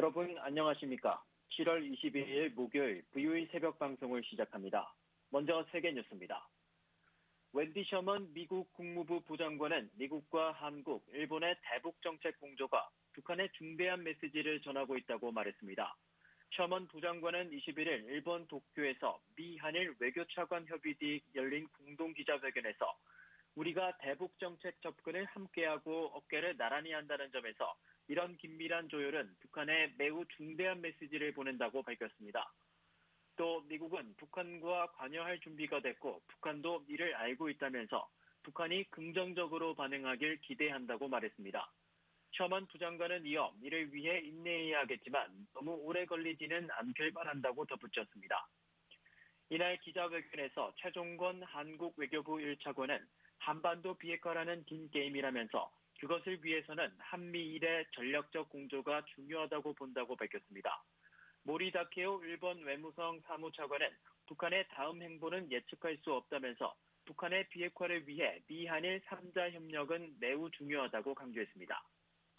여러분 안녕하십니까? 7월 22일 목요일 VOE 새벽 방송을 시작합니다. 먼저 세계 뉴스입니다. 웬디 셔먼 미국 국무부 부장관은 미국과 한국, 일본의 대북 정책 공조가 북한에 중대한 메시지를 전하고 있다고 말했습니다. 셔먼 부장관은 21일 일본 도쿄에서 미 한일 외교차관 협의 뒤 열린 공동 기자회견에서 우리가 대북 정책 접근을 함께하고 어깨를 나란히 한다는 점에서 이런 긴밀한 조율은 북한에 매우 중대한 메시지를 보낸다고 밝혔습니다. 또 미국은 북한과 관여할 준비가 됐고 북한도 이를 알고 있다면서 북한이 긍정적으로 반응하길 기대한다고 말했습니다. 셔먼 부장관은 이어 이를 위해 인내해야 하겠지만 너무 오래 걸리지는 않길 바란다고 덧붙였습니다. 이날 기자회견에서 최종건 한국 외교부 1차관은 한반도 비핵화라는 긴 게임이라면서 그것을 위해서는 한미일의 전략적 공조가 중요하다고 본다고 밝혔습니다. 모리 다케오 일본 외무성 사무차관은 북한의 다음 행보는 예측할 수 없다면서 북한의 비핵화를 위해 미한일 3자 협력은 매우 중요하다고 강조했습니다.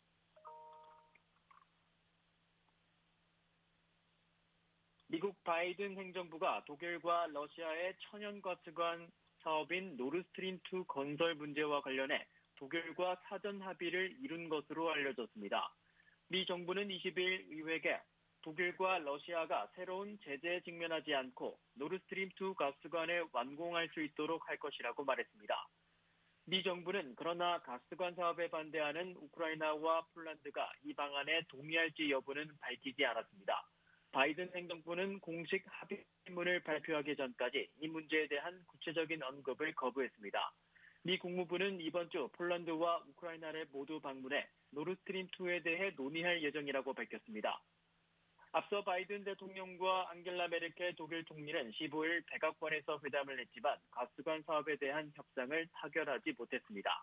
미국 바이든 행정부가 독일과 러시아의 천연가스관 사업인 노르스트림2 건설 문제와 관련해 독일과 사전 합의를 이룬 것으로 알려졌습니다. 미 정부는 20일 의회에 독일과 러시아가 새로운 제재에 직면하지 않고 노르스트림2 가스관을 완공할 수 있도록 할 것이라고 말했습니다. 미 정부는 그러나 가스관 사업에 반대하는 우크라이나와 폴란드가 이 방안에 동의할지 여부는 밝히지 않았습니다. 바이든 행정부는 공식 합의문을 발표하기 전까지 이 문제에 대한 구체적인 언급을 거부했습니다. 미 국무부는 이번 주 폴란드와 우크라이나를 모두 방문해 노르스트림2에 대해 논의할 예정이라고 밝혔습니다. 앞서 바이든 대통령과 앙겔라 메르켈 독일 총리는 15일 백악관에서 회담을 했지만 가스관 사업에 대한 협상을 타결하지 못했습니다.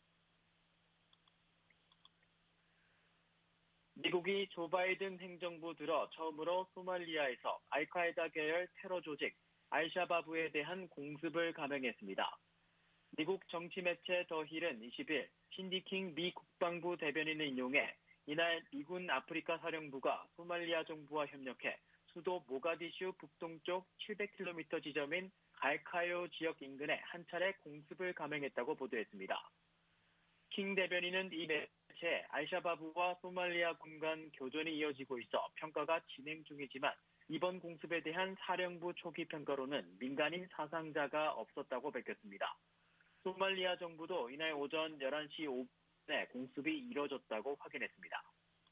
미국이 조 바이든 행정부 들어 처음으로 소말리아에서 알카에다 계열 테러 조직 알샤바브에 대한 공습을 감행했습니다. 미국 정치 매체 더 힐은 20일 신디 킹 미 국방부 대변인을 인용해 이날 미군 아프리카 사령부가 소말리아 정부와 협력해 수도 모가디슈 북동쪽 700km 지점인 갈카요 지역 인근에 한 차례 공습을 감행했다고 보도했습니다. 킹 대변인은 이 매체에 알샤바브와 소말리아 군 간 교전이 이어지고 있어 평가가 진행 중이지만 이번 공습에 대한 사령부 초기 평가로는 민간인 사상자가 없었다고 밝혔습니다. 소말리아 정부도 이날 오전 11시 5분에 공습이 이뤄졌다고 확인했습니다.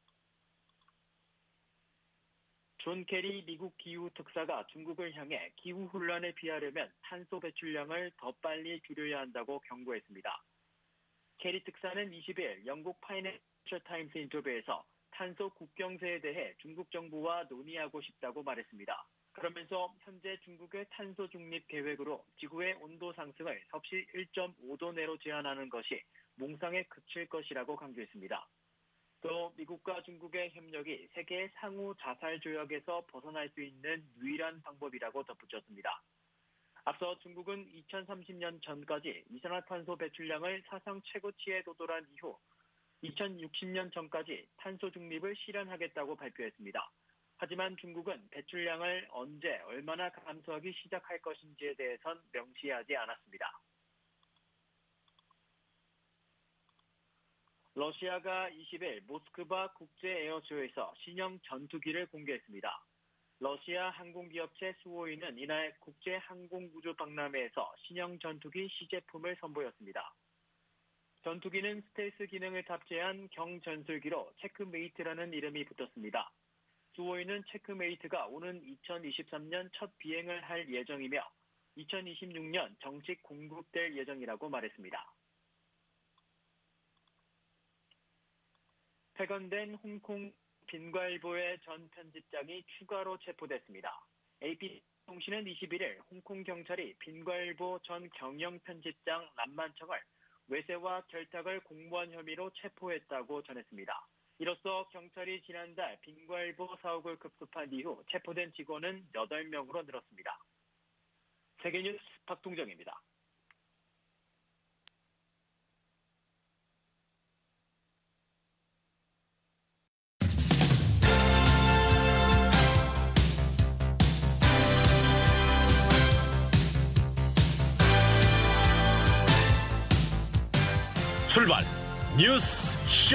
존 케리 미국 기후특사가 중국을 향해 기후혼란을 피하려면 탄소 배출량을 더 빨리 줄여야 한다고 경고했습니다. 케리 특사는 20일 영국 파이낸셜 타임스 인터뷰에서 탄소 국경세에 대해 중국 정부와 논의하고 싶다고 말했습니다. 그러면서 현재 중국의 탄소 중립 계획으로 지구의 온도 상승을 섭씨 1.5도 내로 제한하는 것이 몽상에 그칠 것이라고 강조했습니다. 또 미국과 중국의 협력이 세계의 상호 자살 조약에서 벗어날 수 있는 유일한 방법이라고 덧붙였습니다. 앞서 중국은 2030년 전까지 이산화탄소 배출량을 사상 최고치에 도달한 이후 2060년 전까지 탄소 중립을 실현하겠다고 발표했습니다. 하지만 중국은 배출량을 언제 얼마나 감소하기 시작할 것인지에 대해선 명시하지 않았습니다. 러시아가 20일 모스크바 국제 에어쇼에서 신형 전투기를 공개했습니다. 러시아 항공기업체 수호이는 이날 국제 항공우주 박람회에서 신형 전투기 시제품을 선보였습니다. 전투기는 스텔스 기능을 탑재한 경전술기로 체크메이트라는 이름이 붙었습니다. 수호이는 체크메이트가 오는 2023년 첫 비행을 할 예정이며 2026년 정식 공급될 예정이라고 말했습니다. 폐건된 홍콩 빈과일보의 전 편집장이 추가로 체포됐습니다. AP통신은 21일 홍콩 경찰이 빈과일보 전 경영 편집장 남만청을 외세와 결탁을 공모한 혐의로 체포했다고 전했습니다. 이로써 경찰이 지난달 빈과일보 사옥을 급습한 이후 체포된 직원은 8명으로 늘었습니다. 세계뉴스 박동정입니다. 출발 뉴스 쇼.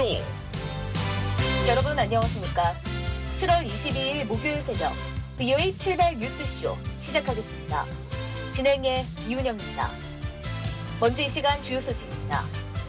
여러분 안녕하십니까? 7월 22일 목요일 새벽 VOA 출발 뉴스쇼 시작하겠습니다. 진행의 이은영입니다. 먼저 이 시간 주요 소식입니다.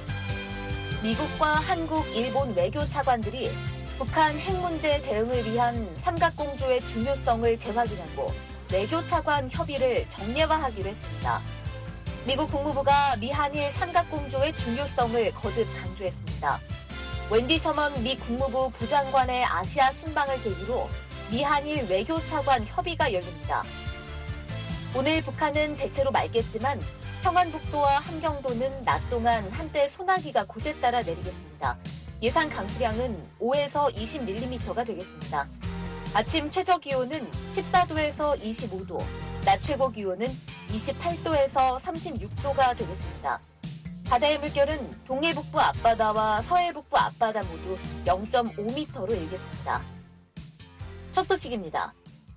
미국과 한국, 일본 외교 차관들이 북한 핵 문제 대응을 위한 삼각공조의 중요성을 재확인하고 외교 차관 협의를 정례화하기로 했습니다. 미국 국무부가 미한일 삼각공조의 중요성을 거듭 강조했습니다. 웬디 셔먼 미 국무부 부장관의 아시아 순방을 계기로 미한일 외교 차관 협의가 열립니다. 오늘 북한은 대체로 맑겠지만 평안북도와 함경도는 낮 동안 한때 소나기가 곳에 따라 내리겠습니다. 예상 강수량은 5에서 20mm가 되겠습니다. 아침 최저 기온은 14도에서 25도, 낮 최고 기온은 28도에서 36도가 되겠습니다. 바다의 물결은 동해북부 앞바다와 서해북부 앞바다 모두 0.5m로 일겠습니다. 첫 소식입니다.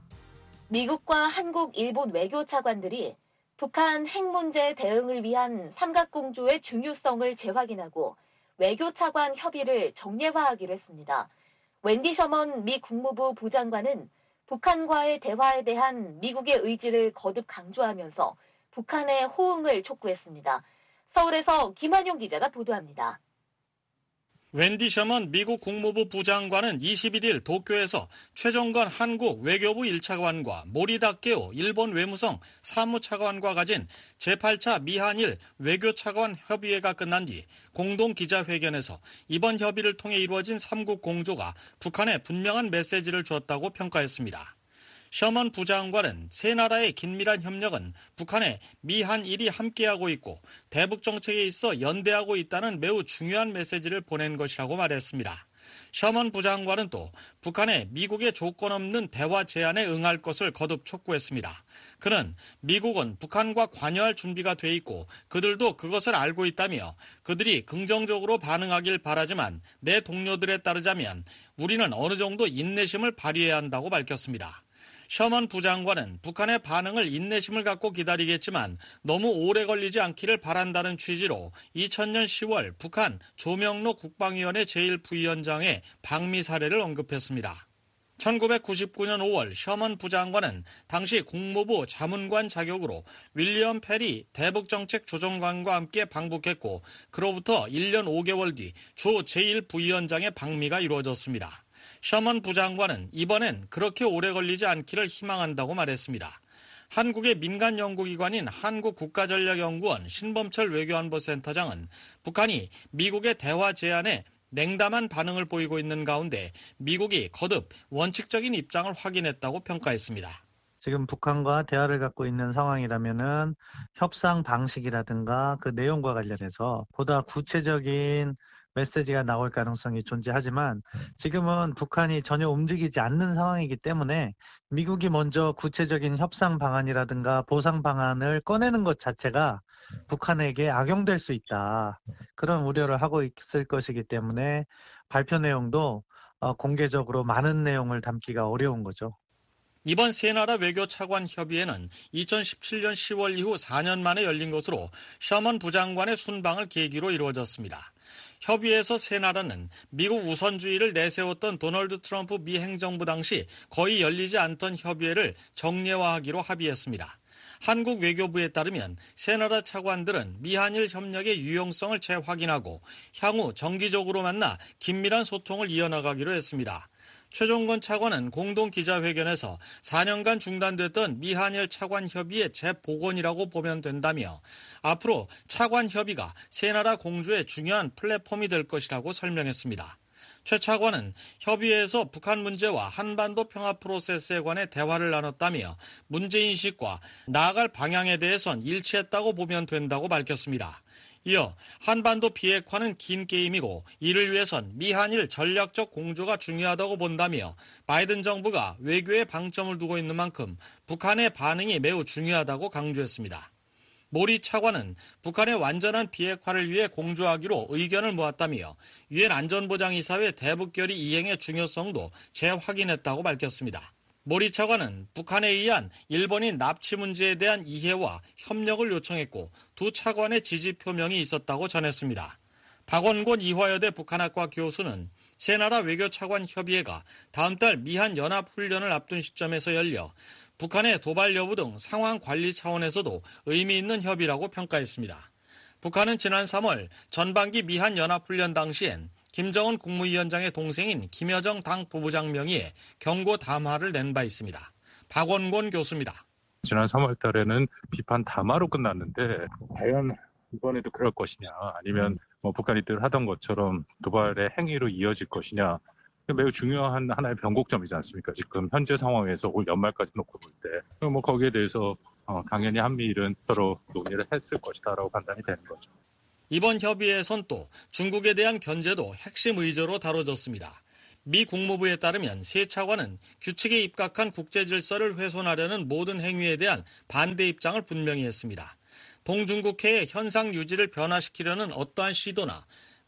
미국과 한국, 일본 외교 차관들이 북한 핵 문제 대응을 위한 삼각공조의 중요성을 재확인하고 외교 차관 협의를 정례화하기로 했습니다. 웬디 셔먼 미 국무부 부장관은 북한과의 대화에 대한 미국의 의지를 거듭 강조하면서 북한의 호응을 촉구했습니다. 서울에서 김한용 기자가 보도합니다. 웬디 셔먼 미국 국무부 부장관은 21일 도쿄에서 최종건 한국 외교부 1차관과 모리 다케오 일본 외무성 사무차관과 가진 제8차 미한일 외교차관 협의회가 끝난 뒤 공동 기자회견에서 이번 협의를 통해 이루어진 3국 공조가 북한에 분명한 메시지를 주었다고 평가했습니다. 셔먼 부장관은 세 나라의 긴밀한 협력은 북한에 미한일이 함께하고 있고 대북 정책에 있어 연대하고 있다는 매우 중요한 메시지를 보낸 것이라고 말했습니다. 셔먼 부장관은 또 북한의 미국의 조건 없는 대화 제안에 응할 것을 거듭 촉구했습니다. 그는 미국은 북한과 관여할 준비가 돼 있고 그들도 그것을 알고 있다며 그들이 긍정적으로 반응하길 바라지만 내 동료들에 따르자면 우리는 어느 정도 인내심을 발휘해야 한다고 밝혔습니다. 셔먼 부장관은 북한의 반응을 인내심을 갖고 기다리겠지만 너무 오래 걸리지 않기를 바란다는 취지로 2000년 10월 북한 조명록 국방위원회 제1부위원장의 방미 사례를 언급했습니다. 1999년 5월 셔먼 부장관은 당시 국무부 자문관 자격으로 윌리엄 페리 대북정책조정관과 함께 방북했고 그로부터 1년 5개월 뒤 조 제1부위원장의 방미가 이루어졌습니다. 셔먼 부장관은 이번엔 그렇게 오래 걸리지 않기를 희망한다고 말했습니다. 한국의 민간 연구기관인 한국국가전략연구원 신범철 외교안보센터장은 북한이 미국의 대화 제안에 냉담한 반응을 보이고 있는 가운데 미국이 거듭 원칙적인 입장을 확인했다고 평가했습니다. 지금 북한과 대화를 갖고 있는 상황이라면은 협상 방식이라든가 그 내용과 관련해서 보다 구체적인 메시지가 나올 가능성이 존재하지만 지금은 북한이 전혀 움직이지 않는 상황이기 때문에 미국이 먼저 구체적인 협상 방안이라든가 보상 방안을 꺼내는 것 자체가 북한에게 악용될 수 있다. 그런 우려를 하고 있을 것이기 때문에 발표 내용도 공개적으로 많은 내용을 담기가 어려운 거죠. 이번 세 나라 외교 차관 협의회는 2017년 10월 이후 4년 만에 열린 것으로 셔먼 부장관의 순방을 계기로 이루어졌습니다. 협의에서 세 나라는 미국 우선주의를 내세웠던 도널드 트럼프 미 행정부 당시 거의 열리지 않던 협의회를 정례화하기로 합의했습니다. 한국 외교부에 따르면 세 나라 차관들은 미한일 협력의 유용성을 재확인하고 향후 정기적으로 만나 긴밀한 소통을 이어나가기로 했습니다. 최종건 차관은 공동 기자회견에서 4년간 중단됐던 미한일 차관 협의의 재복원이라고 보면 된다며 앞으로 차관 협의가 세 나라 공조의 중요한 플랫폼이 될 것이라고 설명했습니다. 최 차관은 협의회에서 북한 문제와 한반도 평화 프로세스에 관해 대화를 나눴다며 문제인식과 나아갈 방향에 대해선 일치했다고 보면 된다고 밝혔습니다. 이어 한반도 비핵화는 긴 게임이고 이를 위해선 미한일 전략적 공조가 중요하다고 본다며 바이든 정부가 외교에 방점을 두고 있는 만큼 북한의 반응이 매우 중요하다고 강조했습니다. 모리 차관은 북한의 완전한 비핵화를 위해 공조하기로 의견을 모았다며 유엔 안전보장이사회 대북결의 이행의 중요성도 재확인했다고 밝혔습니다. 모리 차관은 북한에 의한 일본인 납치 문제에 대한 이해와 협력을 요청했고 두 차관의 지지 표명이 있었다고 전했습니다. 박원곤 이화여대 북한학과 교수는 세 나라 외교차관 협의회가 다음 달 미한 연합훈련을 앞둔 시점에서 열려 북한의 도발 여부 등 상황 관리 차원에서도 의미 있는 협의라고 평가했습니다. 북한은 지난 3월 전반기 미한 연합훈련 당시엔 김정은 국무위원장의 동생인 김여정 당 부부장 명의의 경고 담화를 낸 바 있습니다. 박원곤 교수입니다. 지난 3월 달에는 비판 담화로 끝났는데 과연 이번에도 그럴 것이냐 아니면 북한이 늘 하던 것처럼 도발의 행위로 이어질 것이냐 매우 중요한 하나의 변곡점이지 않습니까? 지금 현재 상황에서 올 연말까지 놓고 볼 때 거기에 대해서 당연히 한미일은 서로 논의를 했을 것이다라고 판단이 되는 거죠. 이번 협의에선 또 중국에 대한 견제도 핵심 의제로 다뤄졌습니다. 미 국무부에 따르면 세 차관은 규칙에 입각한 국제 질서를 훼손하려는 모든 행위에 대한 반대 입장을 분명히 했습니다. 동중국해의 현상 유지를 변화시키려는 어떠한 시도나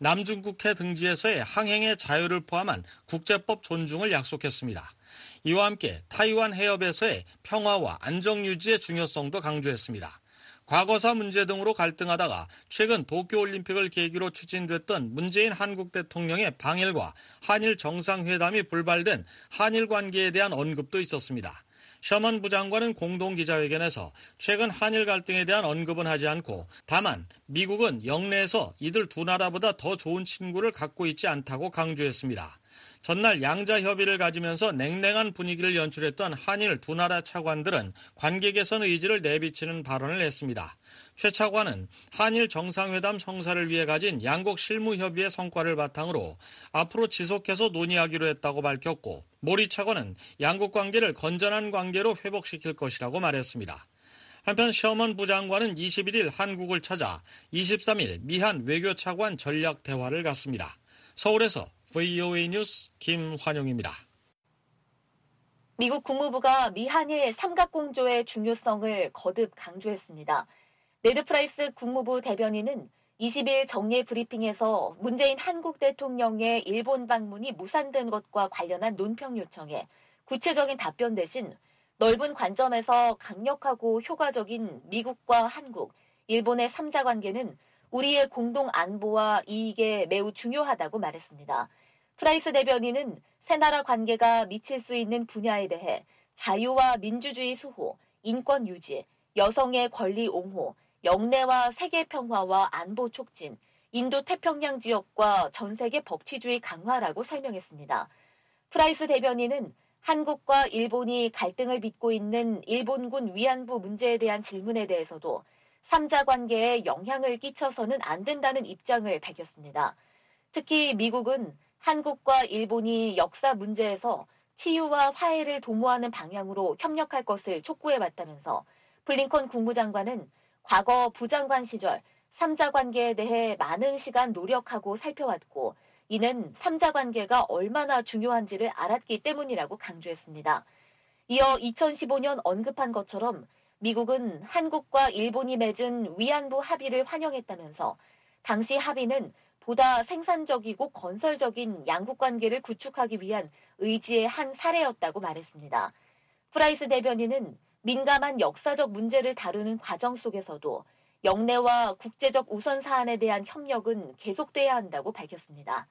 남중국해 등지에서의 항행의 자유를 포함한 국제법 존중을 약속했습니다. 이와 함께 타이완 해협에서의 평화와 안정 유지의 중요성도 강조했습니다. 과거사 문제 등으로 갈등하다가 최근 도쿄올림픽을 계기로 추진됐던 문재인 한국 대통령의 방일과 한일 정상회담이 불발된 한일 관계에 대한 언급도 있었습니다. 셔먼 부장관은 공동기자회견에서 최근 한일 갈등에 대한 언급은 하지 않고 다만 미국은 영내에서 이들 두 나라보다 더 좋은 친구를 갖고 있지 않다고 강조했습니다. 전날 양자 협의를 가지면서 냉랭한 분위기를 연출했던 한일 두 나라 차관들은 관계 개선 의지를 내비치는 발언을 했습니다. 최 차관은 한일 정상회담 성사를 위해 가진 양국 실무협의의 성과를 바탕으로 앞으로 지속해서 논의하기로 했다고 밝혔고 모리 차관은 양국 관계를 건전한 관계로 회복시킬 것이라고 말했습니다. 한편 셔먼 부장관은 21일 한국을 찾아 23일 미한 외교차관 전략 대화를 갖습니다. 서울에서 VOA 뉴스 김환용입니다. 미국 국무부가 미한일 삼각공조의 중요성을 거듭 강조했습니다. 네드 프라이스 국무부 대변인은 20일 정례 브리핑에서 문재인 한국 대통령의 일본 방문이 무산된 것과 관련한 논평 요청에 구체적인 답변 대신 넓은 관점에서 강력하고 효과적인 미국과 한국, 일본의 3자 관계는 우리의 공동 안보와 이익에 매우 중요하다고 말했습니다. 프라이스 대변인은 세 나라 관계가 미칠 수 있는 분야에 대해 자유와 민주주의 수호, 인권 유지, 여성의 권리 옹호, 영내와 세계 평화와 안보 촉진, 인도 태평양 지역과 전 세계 법치주의 강화라고 설명했습니다. 프라이스 대변인은 한국과 일본이 갈등을 빚고 있는 일본군 위안부 문제에 대한 질문에 대해서도 3자 관계에 영향을 끼쳐서는 안 된다는 입장을 밝혔습니다. 특히 미국은 한국과 일본이 역사 문제에서 치유와 화해를 도모하는 방향으로 협력할 것을 촉구해왔다면서 블링컨 국무장관은 과거 부장관 시절 3자 관계에 대해 많은 시간 노력하고 살펴왔고 이는 3자 관계가 얼마나 중요한지를 알았기 때문이라고 강조했습니다. 이어 2015년 언급한 것처럼 미국은 한국과 일본이 맺은 위안부 합의를 환영했다면서 당시 합의는 보다 생산적이고 건설적인 양국 관계를 구축하기 위한 의지의 한 사례였다고 말했습니다. 프라이스 대변인은 민감한 역사적 문제를 다루는 과정 속에서도 영내와 국제적 우선 사안에 대한 협력은 계속돼야 한다고 밝혔습니다.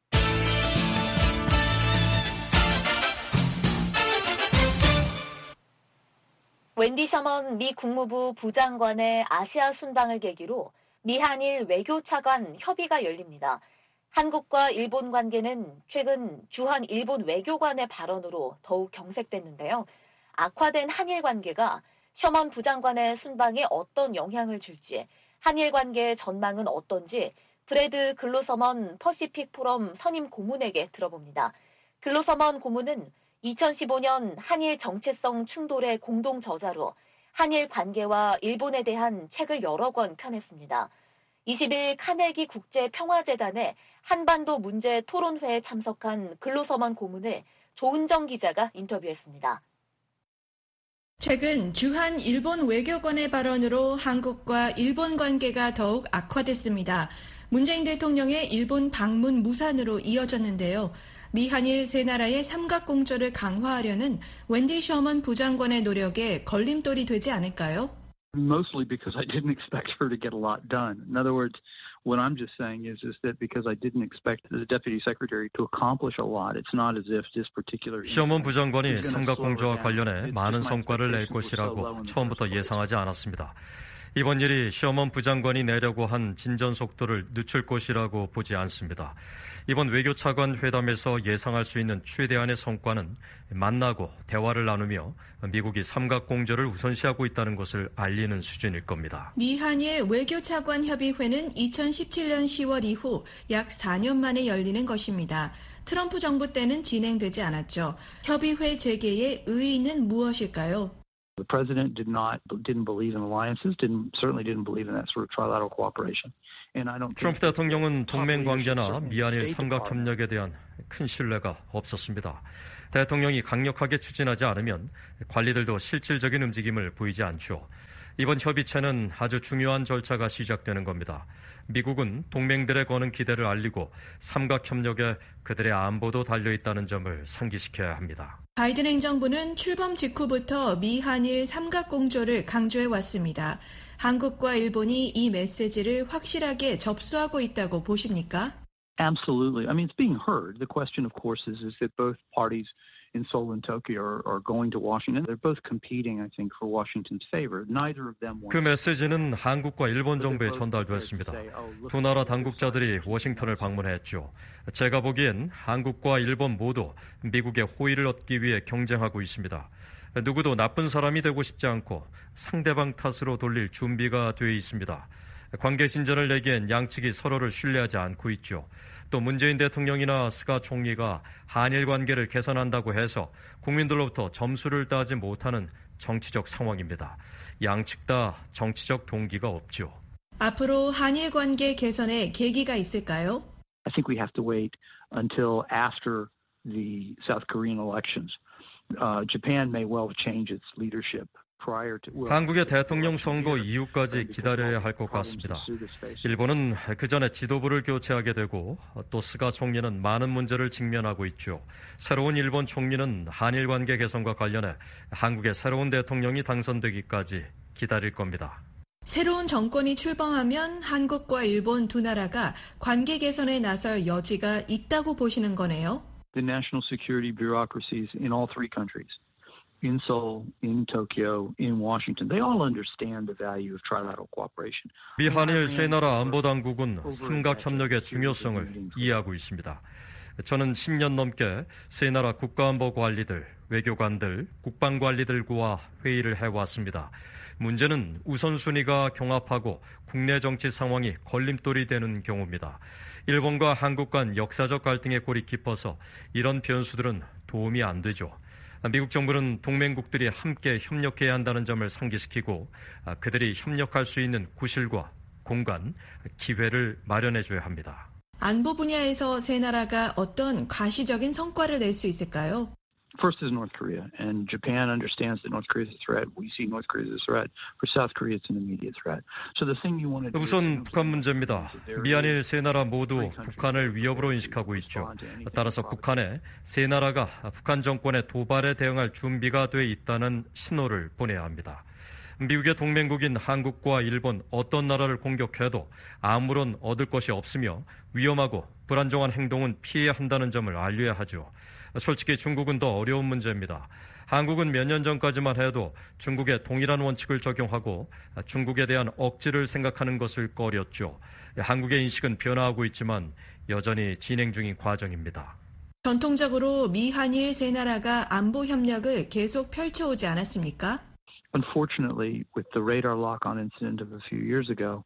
웬디 셔먼 미 국무부 부장관의 아시아 순방을 계기로 미한일 외교차관 협의가 열립니다. 한국과 일본 관계는 최근 주한 일본 외교관의 발언으로 더욱 경색됐는데요. 악화된 한일 관계가 셔먼 부장관의 순방에 어떤 영향을 줄지, 한일 관계의 전망은 어떤지 브래드 글로서먼 퍼시픽 포럼 선임 고문에게 들어봅니다. 글로서먼 고문은 2015년 한일 정체성 충돌의 공동 저자로 한일 관계와 일본에 대한 책을 여러 권 펴냈습니다. 20일 카네기 국제평화재단의 한반도 문제 토론회에 참석한 글로서먼 고문을 조은정 기자가 인터뷰했습니다. 최근 주한 일본 외교관의 발언으로 한국과 일본 관계가 더욱 악화됐습니다. 문재인 대통령의 일본 방문 무산으로 이어졌는데요. 미한일 세 나라의 삼각공조를 강화하려는 웬디 셔먼 부장관의 노력에 걸림돌이 되지 않을까요? Mostly because I didn't expect her to get a lot done. In other words, what I'm just saying is that because I didn't expect the deputy secretary to accomplish a lot, it's not as if this particular. 시어먼 부장관이 삼각공조와 관련해 많은 성과를 낼 것이라고 처음부터 예상하지 않았습니다. 이번 일이 시어먼 부장관이 내려고 한 진전 속도를 늦출 것이라고 보지 않습니다. 이번 외교차관 회담에서 예상할 수 있는 최대한의 성과는 만나고 대화를 나누며 미국이 삼각공조를 우선시하고 있다는 것을 알리는 수준일 겁니다. 미한일 외교차관 협의회는 2017년 10월 이후 약 4년 만에 열리는 것입니다. 트럼프 정부 때는 진행되지 않았죠. 협의회 재개의 의의는 무엇일까요? The president didn't believe in alliances, certainly didn't believe in that sort of trilateral cooperation. 트럼프 대통령은 동맹 관계나 미한일 삼각 협력에 대한 큰 신뢰가 없었습니다. 대통령이 강력하게 추진하지 않으면 관리들도 실질적인 움직임을 보이지 않죠. 이번 협의체는 아주 중요한 절차가 시작되는 겁니다. 미국은 동맹들에 거는 기대를 알리고 삼각 협력에 그들의 안보도 달려있다는 점을 상기시켜야 합니다. 바이든 행정부는 출범 직후부터 미한일 삼각공조를 강조해 왔습니다. 한국과 일본이 이 메시지를 확실하게 접수하고 있다고 보십니까? Absolutely. I mean, it's being heard. The question, of course, is that both parties in Seoul and Tokyo are going to Washington. They're both competing, I think, for Washington's favor. Neither of them want. 그 메시지는 한국과 일본 정부에 전달됐습니다. 두 나라 당국자들이 워싱턴을 방문했죠. 제가 보기엔 한국과 일본 모두 미국의 호의를 얻기 위해 경쟁하고 있습니다. 누구도 나쁜 사람이 되고 싶지 않고 상대방 탓으로 돌릴 준비가 돼 있습니다. 관계 진전을 내기엔 양측이 서로를 신뢰하지 않고 있죠. 또 문재인 대통령이나 스가 총리가 한일 관계를 개선한다고 해서 국민들로부터 점수를 따지 못하는 정치적 상황입니다. 양측 다 정치적 동기가 없죠. 앞으로 한일 관계 개선에 계기가 있을까요? I think we have to wait until after the South Korean elections. Japan may well change its leadership. 한국의 대통령 선거 이후까지 기다려야 할 것 같습니다. 일본은 그 전에 지도부를 교체하게 되고 또 스가 총리는 많은 문제를 직면하고 있죠. 새로운 일본 총리는 한일 관계 개선과 관련해 한국의 새로운 대통령이 당선되기까지 기다릴 겁니다. 새로운 정권이 출범하면 한국과 일본 두 나라가 관계 개선에 나설 여지가 있다고 보시는 거네요. The national security bureaucracies in all three countries. In Seoul, in Tokyo, in Washington, they all understand the value of trilateral cooperation. 미한일 세 나라 안보 당국은 삼각 협력의 중요성을 이해하고 있습니다. 저는 10년 넘게 세 나라 국가안보 관리들, 외교관들, 국방관리들과 회의를 해왔습니다. 문제는 우선순위가 경합하고 국내 정치 상황이 걸림돌이 되는 경우입니다. 일본과 한국 간 역사적 갈등의 골이 깊어서 이런 변수들은 도움이 안 되죠. 미국 정부는 동맹국들이 함께 협력해야 한다는 점을 상기시키고 그들이 협력할 수 있는 구실과 공간, 기회를 마련해줘야 합니다. 안보 분야에서 세 나라가 어떤 가시적인 성과를 낼 수 있을까요? First is North Korea, and Japan understands that North Korea is a threat. We see North Korea as a threat. For South Korea, it's an immediate threat. So the thing you want to do. 우선 북한 문제입니다. 미한일 세 나라 모두 북한을 위협으로 인식하고 있죠. 따라서 북한에 세 나라가 북한 정권의 도발에 대응할 준비가 돼 있다는 신호를 보내야 합니다. 미국의 동맹국인 한국과 일본 어떤 나라를 공격해도 아무런 얻을 것이 없으며 위험하고 불안정한 행동은 피해야 한다는 점을 알려야 하죠. 솔직히 중국은 더 어려운 문제입니다. 한국은 몇 년 전까지만 해도 중국의 동일한 원칙을 적용하고 중국에 대한 억지를 생각하는 것을 꺼렸죠. 한국의 인식은 변화하고 있지만 여전히 진행 중인 과정입니다. 전통적으로 미한일 세 나라가 안보 협력을 계속 펼쳐오지 않았습니까? Unfortunately, with the radar lock-on incident of a few years ago,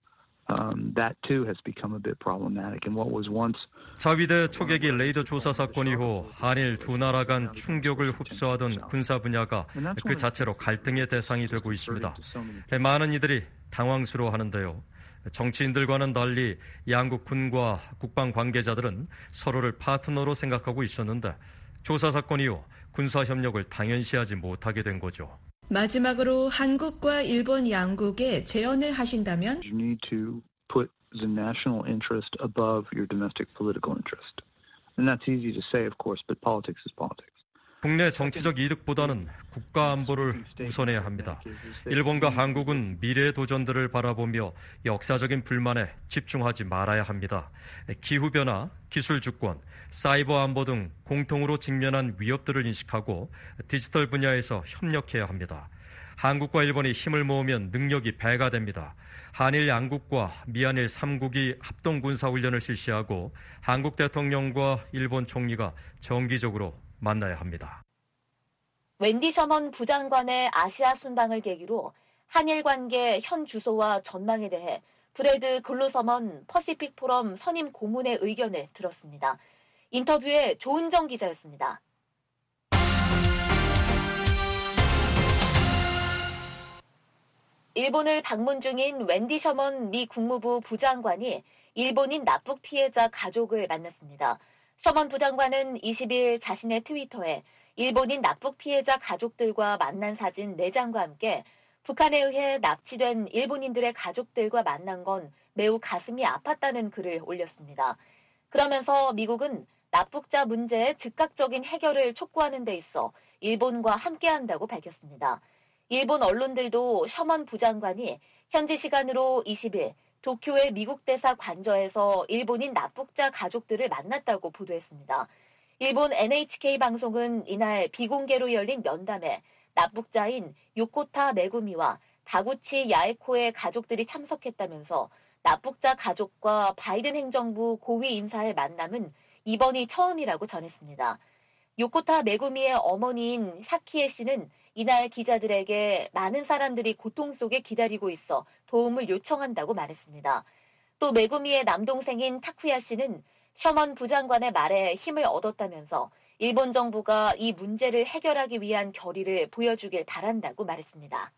that too has become a bit problematic. And what was once 자위대 초계기 레이더 조사 사건 이후 한일 두 나라 간 충격을 흡수하던 군사 분야가 그 자체로 갈등의 대상이 되고 있습니다. 많은 이들이 당황스러워하는데요. 정치인들과는 달리 양국 군과 국방 관계자들은 서로를 파트너로 생각하고 있었는데 조사 사건 이후 군사 협력을 당연시하지 못하게 된 거죠. 마지막으로 한국과 일본 양국에 제언을 하신다면? You need to put the national interest above your domestic political interest. And that's easy to say, of course, but politics is politics. 국내 정치적 이득보다는 국가 안보를 우선해야 합니다. 일본과 한국은 미래의 도전들을 바라보며 역사적인 불만에 집중하지 말아야 합니다. 기후변화, 기술 주권, 사이버 안보 등 공통으로 직면한 위협들을 인식하고 디지털 분야에서 협력해야 합니다. 한국과 일본이 힘을 모으면 능력이 배가 됩니다. 한일 양국과 미한일 3국이 합동 군사훈련을 실시하고 한국 대통령과 일본 총리가 정기적으로 만나야 합니다. 웬디 셔먼 부장관의 아시아 순방을 계기로 한일 관계 현 주소와 전망에 대해 브래드 글로서먼 퍼시픽 포럼 선임 고문의 의견을 들었습니다. 인터뷰에 조은정 기자였습니다. 일본을 방문 중인 웬디 셔먼 미 국무부 부장관이 일본인 납북 피해자 가족을 만났습니다. 셔먼 부장관은 20일 자신의 트위터에 일본인 납북 피해자 가족들과 만난 사진 4장과 함께 북한에 의해 납치된 일본인들의 가족들과 만난 건 매우 가슴이 아팠다는 글을 올렸습니다. 그러면서 미국은 납북자 문제의 즉각적인 해결을 촉구하는 데 있어 일본과 함께한다고 밝혔습니다. 일본 언론들도 셔먼 부장관이 현지 시간으로 20일 도쿄의 미국 대사 관저에서 일본인 납북자 가족들을 만났다고 보도했습니다. 일본 NHK 방송은 이날 비공개로 열린 면담에 납북자인 요코타 메구미와 다구치 야에코의 가족들이 참석했다면서 납북자 가족과 바이든 행정부 고위 인사의 만남은 이번이 처음이라고 전했습니다. 요코타 메구미의 어머니인 사키에 씨는 이날 기자들에게 많은 사람들이 고통 속에 기다리고 있어 도움을 요청한다고 말했습니다. 또 메구미의 남동생인 타쿠야 씨는 셔먼 부장관의 말에 힘을 얻었다면서 일본 정부가 이 문제를 해결하기 위한 결의를 보여주길 바란다고 말했습니다.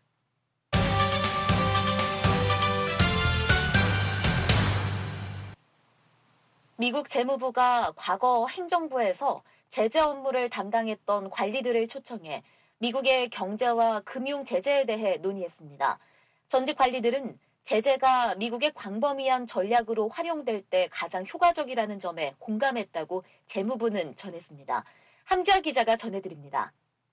미국 재무부가 과거 행정부에서 제재 업무를 담당했던 관리들을 초청해 미국의 경제와 금융 제재에 대해 논의했습니다. 전직 관리들은 제재가 미국의 광범위한 전략으로 활용될 때 가장 효과적이라는 점에 공감했다고 재무부는 전했습니다. 함지아 기자가 전해드립니다.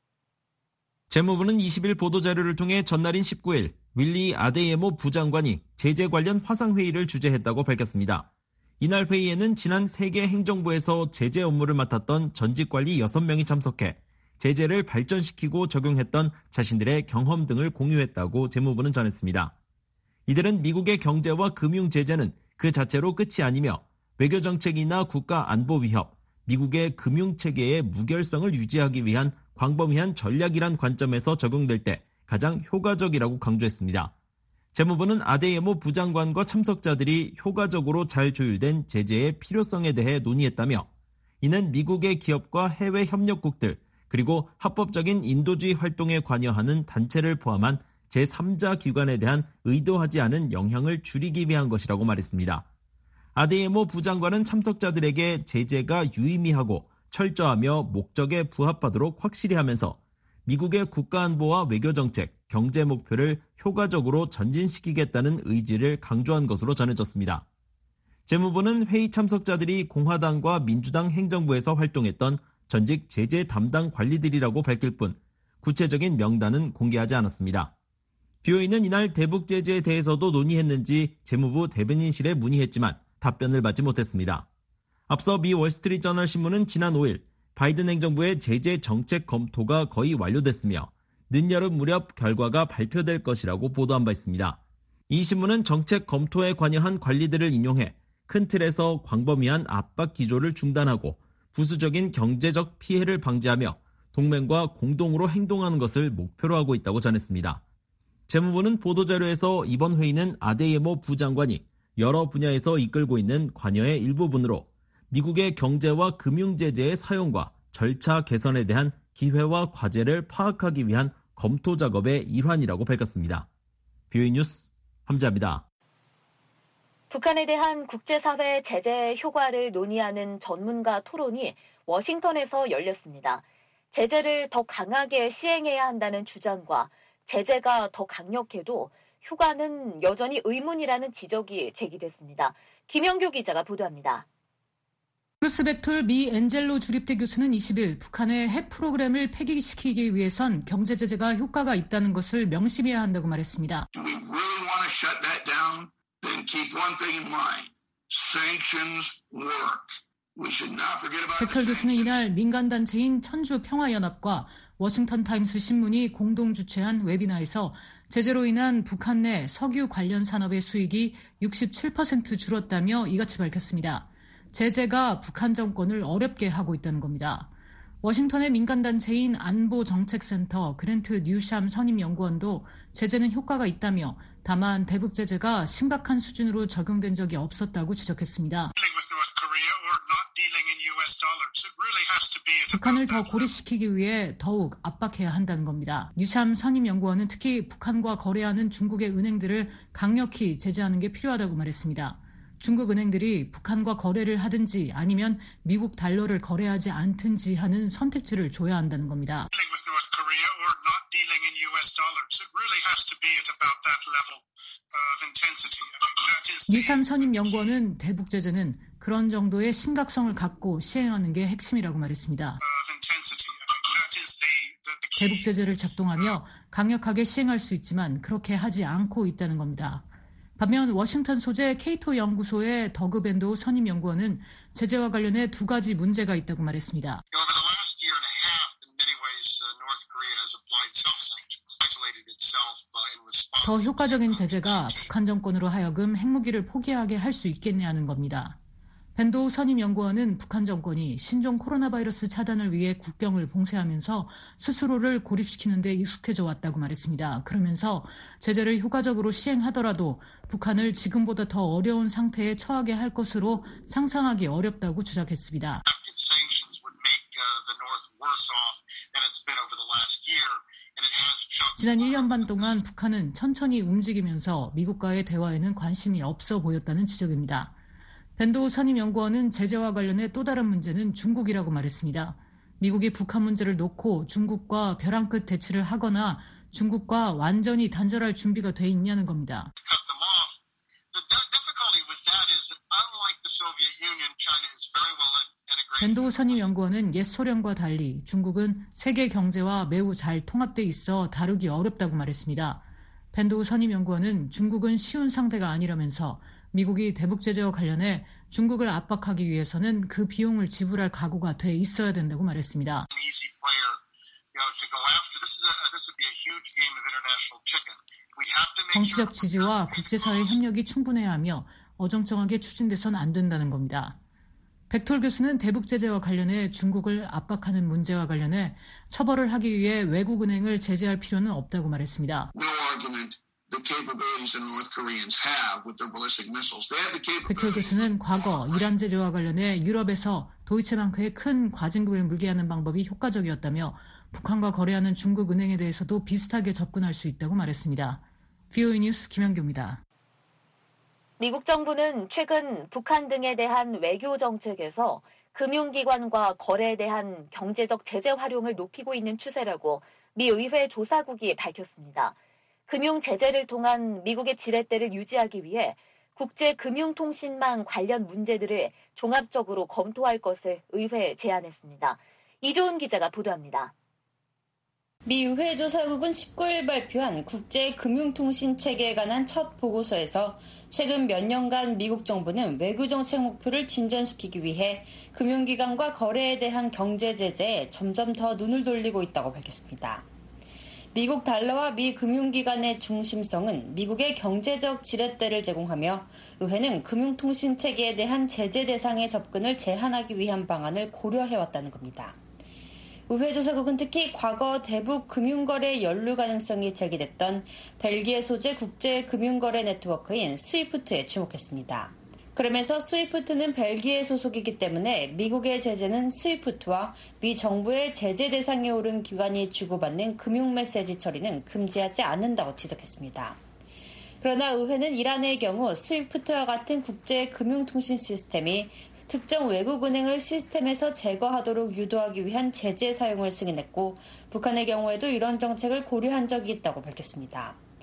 재무부는 20일 보도자료를 통해 전날인 19일 윌리 아데예모 부장관이 제재 관련 화상회의를 주재했다고 밝혔습니다. 이날 회의에는 지난 세계 행정부에서 제재 업무를 맡았던 전직 관리 6명이 참석해 제재를 발전시키고 적용했던 자신들의 경험 등을 공유했다고 재무부는 전했습니다. 이들은 미국의 경제와 금융 제재는 그 자체로 끝이 아니며 외교정책이나 국가 안보 위협, 미국의 금융체계의 무결성을 유지하기 위한 광범위한 전략이란 관점에서 적용될 때 가장 효과적이라고 강조했습니다. 재무부는 아데예모 부장관과 참석자들이 효과적으로 잘 조율된 제재의 필요성에 대해 논의했다며 이는 미국의 기업과 해외 협력국들 그리고 합법적인 인도주의 활동에 관여하는 단체를 포함한 제3자 기관에 대한 의도하지 않은 영향을 줄이기 위한 것이라고 말했습니다. 아데예모 부장관은 참석자들에게 제재가 유의미하고 철저하며 목적에 부합하도록 확실히 하면서 미국의 국가안보와 외교정책, 경제 목표를 효과적으로 전진시키겠다는 의지를 강조한 것으로 전해졌습니다. 재무부는 회의 참석자들이 공화당과 민주당 행정부에서 활동했던 전직 제재 담당 관리들이라고 밝힐 뿐 구체적인 명단은 공개하지 않았습니다. BOA는 이날 대북 제재에 대해서도 논의했는지 재무부 대변인실에 문의했지만 답변을 받지 못했습니다. 앞서 미 월스트리트저널 신문은 지난 5일 바이든 행정부의 제재 정책 검토가 거의 완료됐으며 늦여름 무렵 결과가 발표될 것이라고 보도한 바 있습니다. 이 신문은 정책 검토에 관여한 관리들을 인용해 큰 틀에서 광범위한 압박 기조를 중단하고 부수적인 경제적 피해를 방지하며 동맹과 공동으로 행동하는 것을 목표로 하고 있다고 전했습니다. 재무부는 보도자료에서 이번 회의는 아데예모 부장관이 여러 분야에서 이끌고 있는 관여의 일부분으로 미국의 경제와 금융 제재의 사용과 절차 개선에 대한 기회와 과제를 파악하기 위한 검토 작업의 일환이라고 밝혔습니다. BOA 뉴스 함지아입니다. 북한에 대한 국제사회 제재 효과를 논의하는 전문가 토론이 워싱턴에서 열렸습니다. 제재를 더 강하게 시행해야 한다는 주장과 제재가 더 강력해도 효과는 여전히 의문이라는 지적이 제기됐습니다. 김영규 기자가 보도합니다. 브루스 벡톨 미 엔젤로 주립대 교수는 20일 북한의 핵 프로그램을 폐기시키기 위해선 경제 제재가 효과가 있다는 것을 명심해야 한다고 말했습니다. Do we really want to shut that down? Then keep one thing in mind. Sanctions work. We should not forget about 벡톨 교수는 이날 민간단체인 천주평화연합과 워싱턴타임스 신문이 공동 주최한 웨비나에서 제재로 인한 북한 내 석유 관련 산업의 수익이 67% 줄었다며 이같이 밝혔습니다. 제재가 북한 정권을 어렵게 하고 있다는 겁니다. 워싱턴의 민간단체인 안보정책센터 그랜트 뉴샴 선임연구원도 제재는 효과가 있다며 다만 대북 제재가 심각한 수준으로 적용된 적이 없었다고 지적했습니다. 북한을 더 고립시키기 위해 더욱 압박해야 한다는 겁니다. 뉴샴 선임연구원은 특히 북한과 거래하는 중국의 은행들을 강력히 제재하는 게 필요하다고 말했습니다. 중국 은행들이 북한과 거래를 하든지 아니면 미국 달러를 거래하지 않든지 하는 선택지를 줘야 한다는 겁니다. 뉴샴 선임연구원은 대북 제재는 그런 정도의 심각성을 갖고 시행하는 게 핵심이라고 말했습니다. 대북 제재를 작동하며 강력하게 시행할 수 있지만 그렇게 하지 않고 있다는 겁니다. 반면 워싱턴 소재 케이토 연구소의 더그 밴도우 선임연구원은 제재와 관련해 두 가지 문제가 있다고 말했습니다. 더 효과적인 제재가 북한 정권으로 하여금 핵무기를 포기하게 할 수 있겠냐는 겁니다. 밴도우 선임연구원은 북한 정권이 신종 코로나 바이러스 차단을 위해 국경을 봉쇄하면서 스스로를 고립시키는 데 익숙해져 왔다고 말했습니다. 그러면서 제재를 효과적으로 시행하더라도 북한을 지금보다 더 어려운 상태에 처하게 할 것으로 상상하기 어렵다고 주장했습니다. 지난 1년 반 동안 북한은 천천히 움직이면서 미국과의 대화에는 관심이 없어 보였다는 지적입니다. 밴도우 선임연구원은 제재와 관련해 또 다른 문제는 중국이라고 말했습니다. 미국이 북한 문제를 놓고 중국과 벼랑 끝 대치를 하거나 중국과 완전히 단절할 준비가 돼 있냐는 겁니다. 밴도우 선임연구원은 옛 소련과 달리 중국은 세계 경제와 매우 잘 통합돼 있어 다루기 어렵다고 말했습니다. 밴도우 선임연구원은 중국은 쉬운 상대가 아니라면서 미국이 대북 제재와 관련해 중국을 압박하기 위해서는 그 비용을 지불할 각오가 돼 있어야 된다고 말했습니다. 정치적 지지와 국제사회 협력이 충분해야 하며 어정쩡하게 추진돼선 안 된다는 겁니다. 벡톨 교수는 대북 제재와 관련해 중국을 압박하는 문제와 관련해 처벌을 하기 위해 외국은행을 제재할 필요는 없다고 말했습니다. 벡톨 교수는 과거 이란 제재와 관련해 유럽에서 도이체방크에 큰 과징금을 물게 하는 방법이 효과적이었다며 북한과 거래하는 중국 은행에 대해서도 비슷하게 접근할 수 있다고 말했습니다. VOA 뉴스 김현규입니다. 미국 정부는 최근 북한 등에 대한 외교 정책에서 금융기관과 거래에 대한 경제적 제재 활용을 높이고 있는 추세라고 미 의회 조사국이 밝혔습니다. 금융 제재를 통한 미국의 지렛대를 유지하기 위해 국제금융통신망 관련 문제들을 종합적으로 검토할 것을 의회에 제안했습니다. 이조은 기자가 보도합니다. 미 의회 조사국은 19일 발표한 국제금융통신체계에 관한 첫 보고서에서 최근 몇 년간 미국 정부는 외교정책 목표를 진전시키기 위해 금융기관과 거래에 대한 경제 제재에 점점 더 눈을 돌리고 있다고 밝혔습니다. 미국 달러와 미 금융기관의 중심성은 미국의 경제적 지렛대를 제공하며 의회는 금융통신체계에 대한 제재 대상의 접근을 제한하기 위한 방안을 고려해왔다는 겁니다. 의회 조사국은 특히 과거 대북 금융거래 연루 가능성이 제기됐던 벨기에 소재 국제금융거래 네트워크인 스위프트에 주목했습니다. 그러면서 스위프트는 벨기에 소속이기 때문에 미국의 제재는 스위프트와 미 정부의 제재 대상에 오른 기관이 주고받는 금융 메시지 처리는 금지하지 않는다고 지적했습니다. 그러나 의회는 이란의 경우 스위프트와 같은 국제금융통신 시스템이 특정 외국은행을 시스템에서 제거하도록 유도하기 위한 제재 사용을 승인했고 북한의 경우에도 이런 정책을 고려한 적이 있다고 밝혔습니다.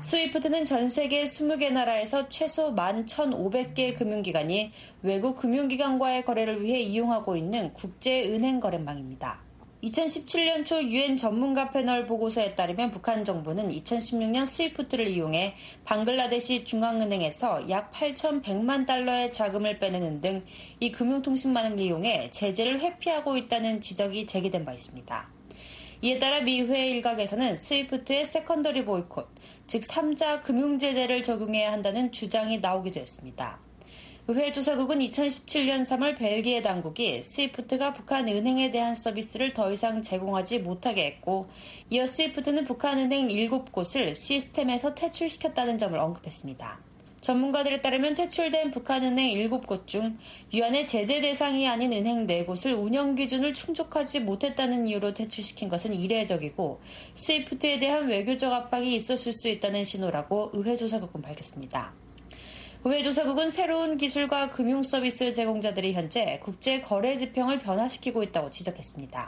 스위프트는 전 세계 20개 나라에서 최소 11,500개의 금융기관이 외국 금융기관과의 거래를 위해 이용하고 있는 국제은행 거래망입니다. 2017년 초 유엔 전문가 패널 보고서에 따르면 북한 정부는 2016년 스위프트를 이용해 방글라데시 중앙은행에서 약 8,100만 달러의 자금을 빼내는 등 이 금융통신망을 이용해 제재를 회피하고 있다는 지적이 제기된 바 있습니다. 이에 따라 미 의회 일각에서는 스위프트의 세컨더리 보이콧, 즉 3자 금융제재를 적용해야 한다는 주장이 나오기도 했습니다. 의회 조사국은 2017년 3월 벨기에 당국이 스위프트가 북한 은행에 대한 서비스를 더 이상 제공하지 못하게 했고, 이어 스위프트는 북한 은행 7곳을 시스템에서 퇴출시켰다는 점을 언급했습니다. 전문가들에 따르면 퇴출된 북한 은행 7곳 중 유한의 제재 대상이 아닌 은행 4곳을 운영 기준을 충족하지 못했다는 이유로 퇴출시킨 것은 이례적이고 스위프트에 대한 외교적 압박이 있었을 수 있다는 신호라고 의회 조사국은 밝혔습니다. 의회 조사국은 새로운 기술과 금융 서비스 제공자들이 현재 국제 거래 지평을 변화시키고 있다고 지적했습니다.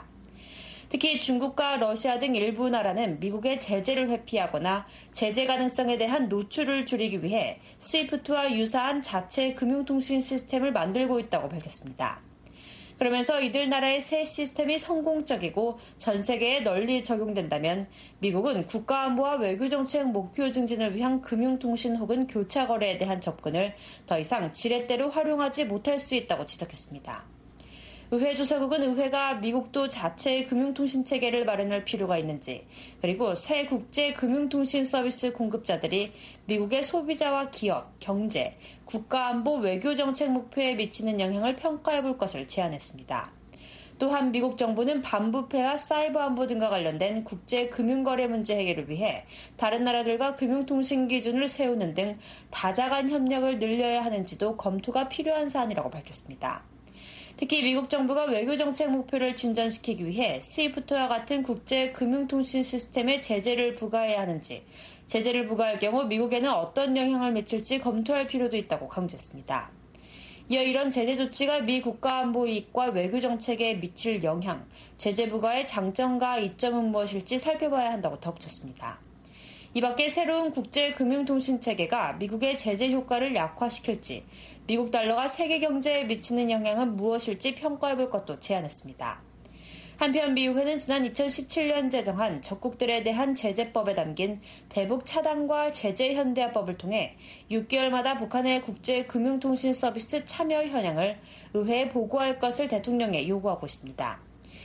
특히 중국과 러시아 등 일부 나라는 미국의 제재를 회피하거나 제재 가능성에 대한 노출을 줄이기 위해 스위프트와 유사한 자체 금융통신 시스템을 만들고 있다고 밝혔습니다. 그러면서 이들 나라의 새 시스템이 성공적이고 전 세계에 널리 적용된다면 미국은 국가안보와 외교정책 목표 증진을 위한 금융통신 혹은 교차 거래에 대한 접근을 더 이상 지렛대로 활용하지 못할 수 있다고 지적했습니다. 의회 조사국은 의회가 미국도 자체의 금융통신 체계를 마련할 필요가 있는지, 그리고 새 국제 금융통신 서비스 공급자들이 미국의 소비자와 기업, 경제, 국가안보 외교정책 목표에 미치는 영향을 평가해 볼 것을 제안했습니다. 또한 미국 정부는 반부패와 사이버 안보 등과 관련된 국제 금융거래 문제 해결을 위해 다른 나라들과 금융통신 기준을 세우는 등 다자간 협력을 늘려야 하는지도 검토가 필요한 사안이라고 밝혔습니다. 특히 미국 정부가 외교정책 목표를 진전시키기 위해 스위프트와 같은 국제 금융통신 시스템에 제재를 부과해야 하는지, 제재를 부과할 경우 미국에는 어떤 영향을 미칠지 검토할 필요도 있다고 강조했습니다. 이어 이런 제재 조치가 미 국가안보 이익과 외교정책에 미칠 영향, 제재 부과의 장점과 이점은 무엇일지 살펴봐야 한다고 덧붙였습니다. 이 밖에 새로운 국제 금융통신 체계가 미국의 제재 효과를 약화시킬지, 미국 달러가 세계 경제에 미치는 영향은 무엇일지 평가해볼 것도 제안했습니다. 한편 미 의회는 지난 2017년 제정한 적국들에 대한 제재법에 담긴 대북 차단과 제재 현대화법을 통해 6개월마다 북한의 국제 금융통신 서비스 참여 현황을 의회에 보고할 것을 대통령에 요구하고 있습니다.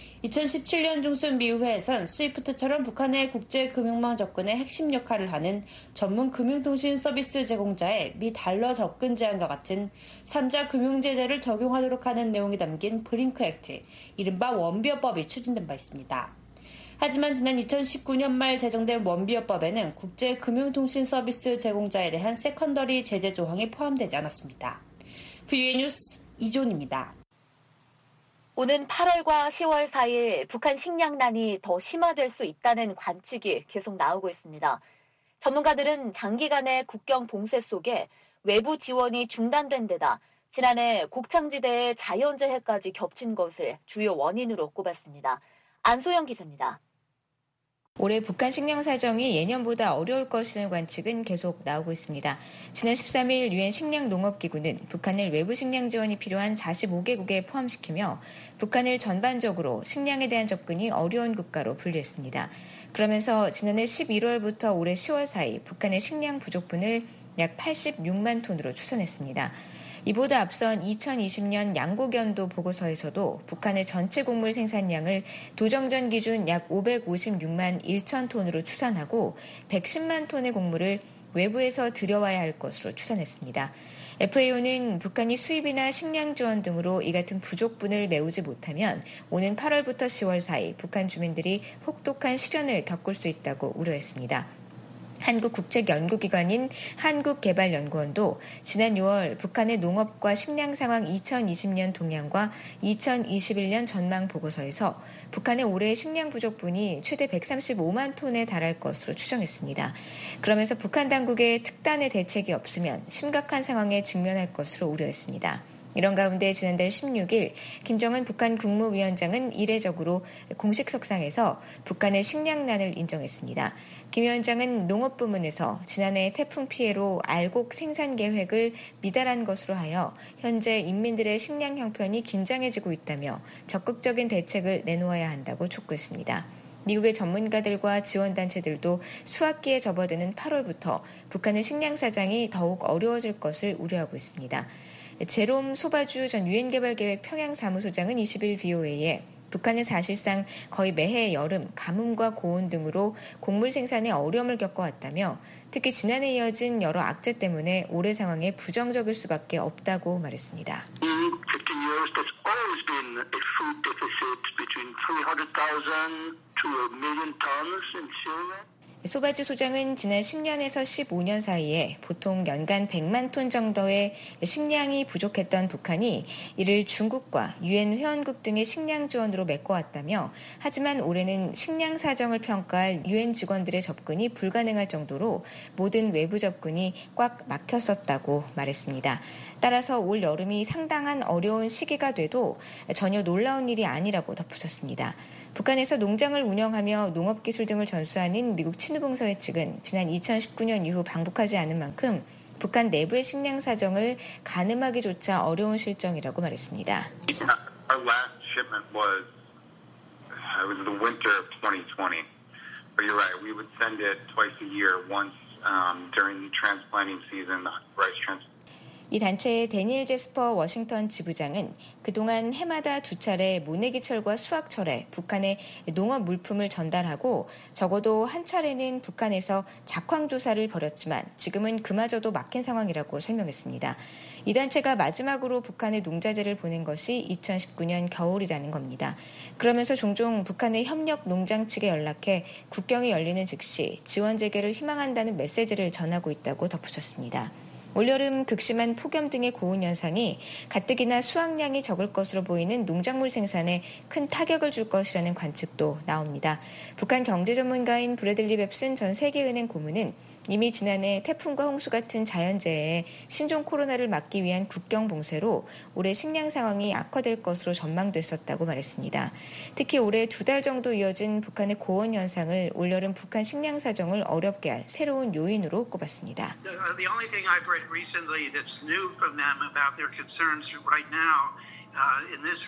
2017년 중순 미 의회에선 스위프트처럼 북한의 국제 금융망 접근에 핵심 역할을 하는 전문 금융통신 서비스 제공자의 미 달러 접근 제한과 같은 3자 금융제재를 적용하도록 하는 내용이 담긴 브링크 액트, 이른바 원비어법이 추진된 바 있습니다. 하지만 지난 2019년 말 제정된 원비어법에는 국제 금융통신 서비스 제공자에 대한 세컨더리 제재 조항이 포함되지 않았습니다. VOA 뉴스 이존입니다. 오는 8월과 10월 사이에 북한 식량난이 더 심화될 수 있다는 관측이 계속 나오고 있습니다. 전문가들은 장기간의 국경 봉쇄 속에 외부 지원이 중단된 데다 지난해 곡창지대의 자연재해까지 겹친 것을 주요 원인으로 꼽았습니다. 안소영 기자입니다. 올해 북한 식량 사정이 예년보다 어려울 것이라는 관측은 계속 나오고 있습니다. 지난 13일 유엔 식량농업기구는 북한을 외부 식량 지원이 필요한 45개국에 포함시키며 북한을 전반적으로 식량에 대한 접근이 어려운 국가로 분류했습니다. 그러면서 지난해 11월부터 올해 10월 사이 북한의 식량 부족분을 약 86만 톤으로 추산했습니다. 이보다 앞선 2020년 양곡연도 보고서에서도 북한의 전체 곡물 생산량을 도정전 기준 약 556만 1천 톤으로 추산하고 110만 톤의 곡물을 외부에서 들여와야 할 것으로 추산했습니다. FAO는 북한이 수입이나 식량 지원 등으로 이 같은 부족분을 메우지 못하면 오는 8월부터 10월 사이 북한 주민들이 혹독한 시련을 겪을 수 있다고 우려했습니다. 한국국책연구기관인 한국개발연구원도 지난 6월 북한의 농업과 식량 상황 2020년 동향과 2021년 전망 보고서에서 북한의 올해 식량 부족분이 최대 135만 톤에 달할 것으로 추정했습니다. 그러면서 북한 당국의 특단의 대책이 없으면 심각한 상황에 직면할 것으로 우려했습니다. 이런 가운데 지난달 16일 김정은 북한 국무위원장은 이례적으로 공식 석상에서 북한의 식량난을 인정했습니다. 김 위원장은 농업부문에서 지난해 태풍 피해로 알곡 생산 계획을 미달한 것으로 하여 현재 인민들의 식량 형편이 긴장해지고 있다며 적극적인 대책을 내놓아야 한다고 촉구했습니다. 미국의 전문가들과 지원단체들도 수학기에 접어드는 8월부터 북한의 식량 사정이 더욱 어려워질 것을 우려하고 있습니다. 제롬 소바주 전 유엔개발계획 평양사무소장은 20일 VOA에 북한은 사실상 거의 매해 여름 가뭄과 고온 등으로 곡물 생산에 어려움을 겪어왔다며 특히 지난해 이어진 여러 악재 때문에 올해 상황에 부정적일 수밖에 없다고 말했습니다. In 15 years, there's always been a food deficit between 300,000 to 1 million tons in Syria. 소바주 소장은 지난 10년에서 15년 사이에 보통 연간 100만 톤 정도의 식량이 부족했던 북한이 이를 중국과 유엔 회원국 등의 식량 지원으로 메꿔왔다며 하지만 올해는 식량 사정을 평가할 유엔 직원들의 접근이 불가능할 정도로 모든 외부 접근이 꽉 막혔었다고 말했습니다. 따라서 올 여름이 상당한 어려운 시기가 돼도 전혀 놀라운 일이 아니라고 덧붙였습니다. 북한에서 농장을 운영하며 농업기술 등을 전수하는 미국 친우봉사회 측은 지난 2019년 이후 방북하지 않은 만큼 북한 내부의 식량 사정을 가늠하기조차 어려운 실정이라고 말했습니다. Our last shipment was the winter of 2020. But you're right, we would send it twice a year, once during the transplanting season, the rice transplanting. 이 단체의 데니엘 제스퍼 워싱턴 지부장은 그동안 해마다 2차례 모내기철과 수확철에 북한에 농업 물품을 전달하고 적어도 한 차례는 북한에서 작황 조사를 벌였지만 지금은 그마저도 막힌 상황이라고 설명했습니다. 이 단체가 마지막으로 북한에 농자재를 보낸 것이 2019년 겨울이라는 겁니다. 그러면서 종종 북한의 협력 농장 측에 연락해 국경이 열리는 즉시 지원 재개를 희망한다는 메시지를 전하고 있다고 덧붙였습니다. 올여름 극심한 폭염 등의 고온 현상이 가뜩이나 수확량이 적을 것으로 보이는 농작물 생산에 큰 타격을 줄 것이라는 관측도 나옵니다. 북한 경제 전문가인 브래들리 뱁슨 전 세계은행 고문은 이미 지난해 태풍과 홍수 같은 자연재해에 신종 코로나를 막기 위한 국경 봉쇄로 올해 식량 상황이 악화될 것으로 전망됐었다고 말했습니다. 특히 올해 2달 정도 이어진 북한의 고온 현상을 올여름 북한 식량 사정을 어렵게 할 새로운 요인으로 꼽았습니다. The only thing I've read recently that's new from them about their concerns right now in this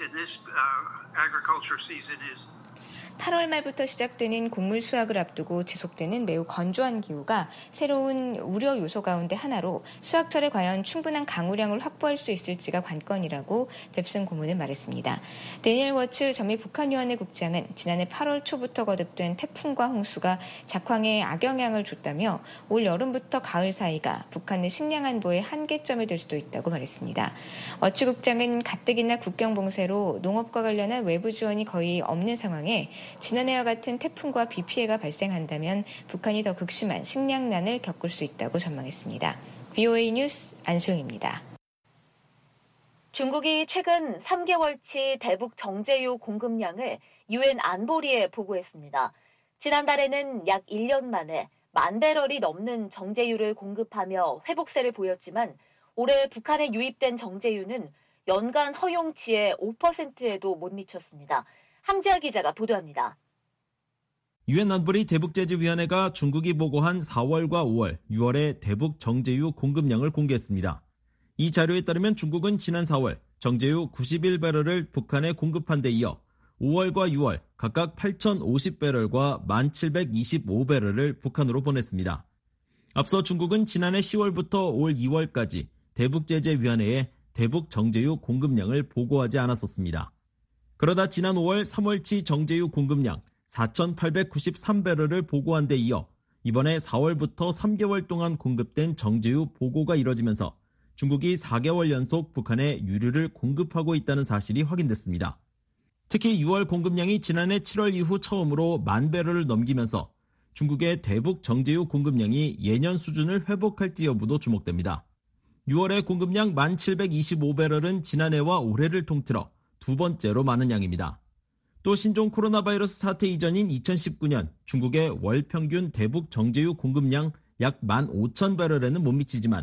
agriculture season is 8월 말부터 시작되는 곡물 수확을 앞두고 지속되는 매우 건조한 기후가 새로운 우려 요소 가운데 하나로 수확철에 과연 충분한 강우량을 확보할 수 있을지가 관건이라고 뱁슨 고문은 말했습니다. 데니엘 워츠 전미 북한위원회 국장은 지난해 8월 초부터 거듭된 태풍과 홍수가 작황에 악영향을 줬다며 올 여름부터 가을 사이가 북한의 식량 안보의 한계점이 될 수도 있다고 말했습니다. 워츠 국장은 가뜩이나 국경 봉쇄로 농업과 관련한 외부 지원이 거의 없는 상황에 지난해와 같은 태풍과 비 피해가 발생한다면 북한이 더 극심한 식량난을 겪을 수 있다고 전망했습니다. VOA 뉴스 안수영입니다. 중국이 최근 3개월치 대북 정제유 공급량을 유엔 안보리에 보고했습니다. 지난달에는 약 1년 만에 10,000배럴이 넘는 정제유를 공급하며 회복세를 보였지만 올해 북한에 유입된 정제유는 연간 허용치의 5%에도 못 미쳤습니다. 함지아 기자가 보도합니다. 유엔 안보리 대북제재위원회가 중국이 보고한 4월과 5월, 6월의 대북 정제유 공급량을 공개했습니다. 이 자료에 따르면 중국은 지난 4월 정제유 91배럴을 북한에 공급한 데 이어 5월과 6월 각각 8,050배럴과 1,725배럴을 북한으로 보냈습니다. 앞서 중국은 지난해 10월부터 올 2월까지 대북제재위원회에 대북 정제유 공급량을 보고하지 않았었습니다. 그러다 지난 5월 3월치 정제유 공급량 4,893배럴을 보고한 데 이어 이번에 4월부터 3개월 동안 공급된 정제유 보고가 이뤄지면서 중국이 4개월 연속 북한에 유류를 공급하고 있다는 사실이 확인됐습니다. 특히 6월 공급량이 지난해 7월 이후 처음으로 10,000배럴을 넘기면서 중국의 대북 정제유 공급량이 예년 수준을 회복할지 여부도 주목됩니다. 6월의 공급량 1,725배럴은 지난해와 올해를 통틀어 두 번째로 많은 양입니다. 또 신종 코로나 바이러스 사태 이전인 2019년 중국의 월 평균 대북 정제유 공급량 약 15,000배럴에는 못 미치지만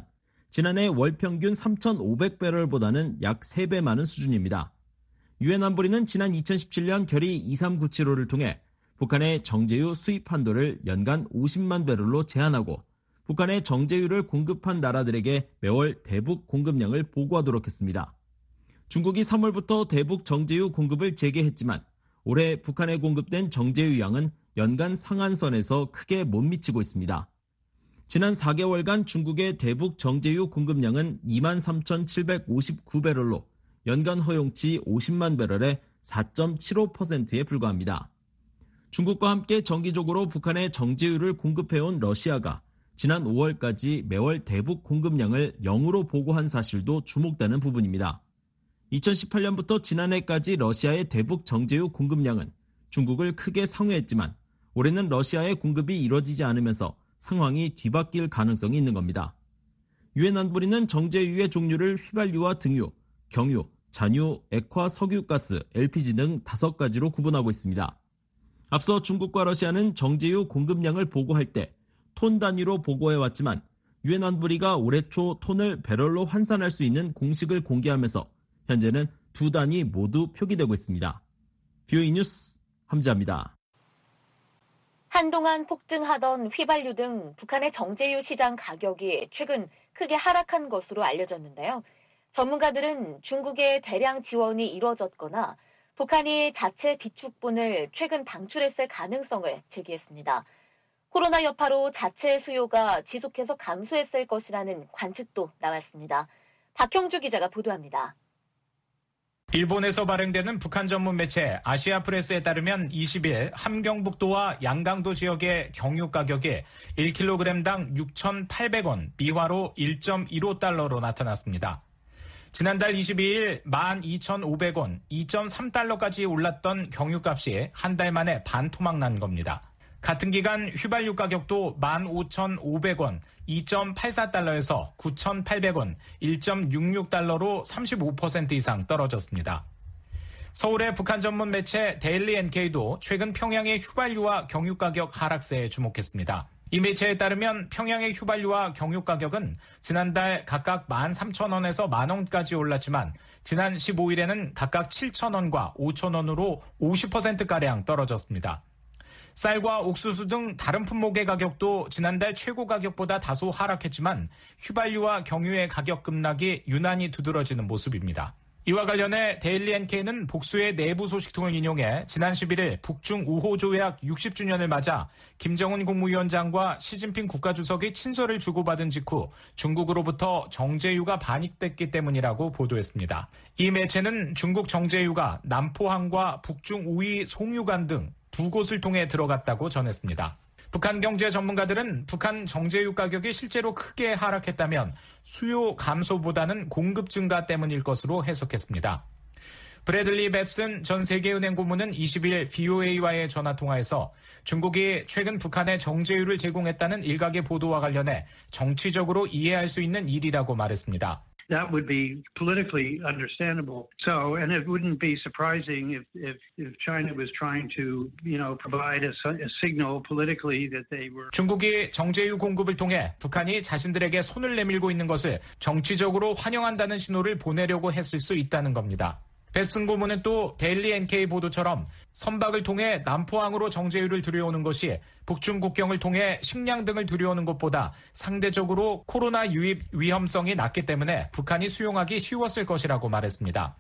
지난해 월 평균 3,500배럴보다는 약 3배 많은 수준입니다. 유엔 안보리는 지난 2017년 결의 23975를 통해 북한의 정제유 수입 한도를 연간 50만 배럴로 제한하고 북한의 정제유를 공급한 나라들에게 매월 대북 공급량을 보고하도록 했습니다. 중국이 3월부터 대북 정제유 공급을 재개했지만 올해 북한에 공급된 정제유 양은 연간 상한선에서 크게 못 미치고 있습니다. 지난 4개월간 중국의 대북 정제유 공급량은 23,759배럴로 연간 허용치 50만 배럴의 4.75%에 불과합니다. 중국과 함께 정기적으로 북한에 정제유를 공급해온 러시아가 지난 5월까지 매월 대북 공급량을 0으로 보고한 사실도 주목되는 부분입니다. 2018년부터 지난해까지 러시아의 대북 정제유 공급량은 중국을 크게 상회했지만 올해는 러시아의 공급이 이뤄지지 않으면서 상황이 뒤바뀔 가능성이 있는 겁니다. 유엔 안보리는 정제유의 종류를 휘발유와 등유, 경유, 잔유, 액화, 석유가스, LPG 등 5가지로 구분하고 있습니다. 앞서 중국과 러시아는 정제유 공급량을 보고할 때 톤 단위로 보고해왔지만 유엔 안보리가 올해 초 톤을 배럴로 환산할 수 있는 공식을 공개하면서 현재는 두 단위 모두 표기되고 있습니다. BOE 뉴스 함지아입니다. 한동안 폭등하던 휘발유 등 북한의 정제유 시장 가격이 최근 크게 하락한 것으로 알려졌는데요. 전문가들은 중국의 대량 지원이 이뤄졌거나 북한이 자체 비축분을 최근 방출했을 가능성을 제기했습니다. 코로나 여파로 자체 수요가 지속해서 감소했을 것이라는 관측도 나왔습니다. 박형주 기자가 보도합니다. 일본에서 발행되는 북한 전문 매체 아시아프레스에 따르면 20일 함경북도와 양강도 지역의 경유 가격이 1kg당 6,800원, 미화로 1.15달러로 나타났습니다. 지난달 22일 12,500원, 2.3달러까지 올랐던 경유값이 한 달 만에 반토막 난 겁니다. 같은 기간 휘발유 가격도 15,500원, 2.84달러에서 9,800원, 1.66달러로 35% 이상 떨어졌습니다. 서울의 북한 전문 매체 데일리 NK도 최근 평양의 휘발유와 경유 가격 하락세에 주목했습니다. 이 매체에 따르면 평양의 휘발유와 경유 가격은 지난달 각각 13,000원에서 만원까지 올랐지만 지난 15일에는 각각 7,000원과 5,000원으로 50%가량 떨어졌습니다. 쌀과 옥수수 등 다른 품목의 가격도 지난달 최고 가격보다 다소 하락했지만 휘발유와 경유의 가격 급락이 유난히 두드러지는 모습입니다. 이와 관련해 데일리 NK는 복수의 내부 소식통을 인용해 지난 11일 북중 우호 조약 60주년을 맞아 김정은 국무위원장과 시진핑 국가주석이 친서를 주고받은 직후 중국으로부터 정제유가 반입됐기 때문이라고 보도했습니다. 이 매체는 중국 정제유가 남포항과 북중 우이 송유관 등 두 곳을 통해 들어갔다고 전했습니다. 북한 경제 전문가들은 북한 정제유 가격이 실제로 크게 하락했다면 수요 감소보다는 공급 증가 때문일 것으로 해석했습니다. 브래들리 뱁슨 전 세계은행 고문은 20일 VOA와의 전화통화에서 중국이 최근 북한에 정제유를 제공했다는 일각의 보도와 관련해 정치적으로 이해할 수 있는 일이라고 말했습니다. That would be politically understandable. So, and it wouldn't be surprising if China was trying to, provide a signal politically that they were. 중국이 정제유 공급을 통해 북한이 자신들에게 손을 내밀고 있는 것을 정치적으로 환영한다는 신호를 보내려고 했을 수 있다는 겁니다. 뱁슨 고문은 또 데일리 NK 보도처럼 선박을 통해 남포항으로 정제유를 들여오는 것이 북중 국경을 통해 식량 등을 들여오는 것보다 상대적으로 코로나 유입 위험성이 낮기 때문에 북한이 수용하기 쉬웠을 것이라고 말했습니다.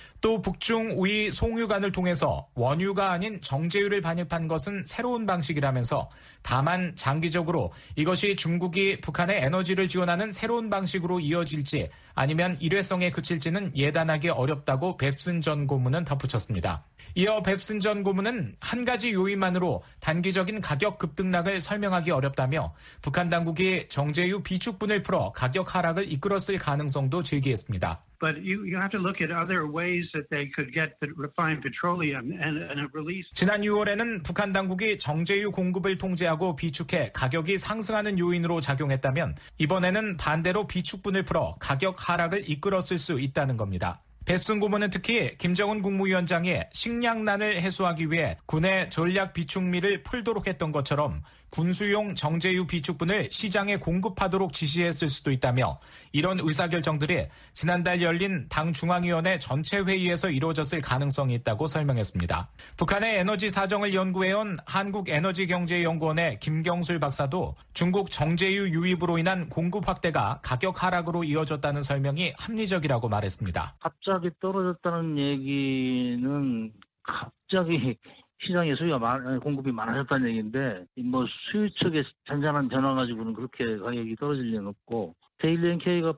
또 북중 우이 송유관을 통해서 원유가 아닌 정제유를 반입한 것은 새로운 방식이라면서 다만 장기적으로 이것이 중국이 북한의 에너지를 지원하는 새로운 방식으로 이어질지 아니면 일회성에 그칠지는 예단하기 어렵다고 뱁슨 전 고문은 덧붙였습니다. 이어 뱁슨 전 고문은 한 가지 요인만으로 단기적인 가격 급등락을 설명하기 어렵다며 북한 당국이 정제유 비축분을 풀어 가격 하락을 이끌었을 가능성도 제기했습니다. But you have to look at other ways that they could get the refined petroleum and release. 지난 6월에는 북한 당국이 정제유 공급을 통제하고 비축해 가격이 상승하는 요인으로 작용했다면 이번에는 반대로 비축분을 풀어 가격 하락을 이끌었을 수 있다는 겁니다. 뱁슨 고문은 특히 김정은 국무위원장이 식량난을 해소하기 위해 군의 전략 비축미를 풀도록 했던 것처럼 군수용 정제유 비축분을 시장에 공급하도록 지시했을 수도 있다며 이런 의사결정들이 지난달 열린 당 중앙위원회 전체 회의에서 이루어졌을 가능성이 있다고 설명했습니다. 북한의 에너지 사정을 연구해온 한국에너지경제연구원의 김경술 박사도 중국 정제유 유입으로 인한 공급 확대가 가격 하락으로 이어졌다는 설명이 합리적이라고 말했습니다. 갑자기 떨어졌다는 얘기는 갑자기 시장에 공급이 많아졌다는 얘기인데, 수요 측의 잔잔한 변화 가지고는 그렇게 가격이 떨어질 리는 없고, 데일리NK가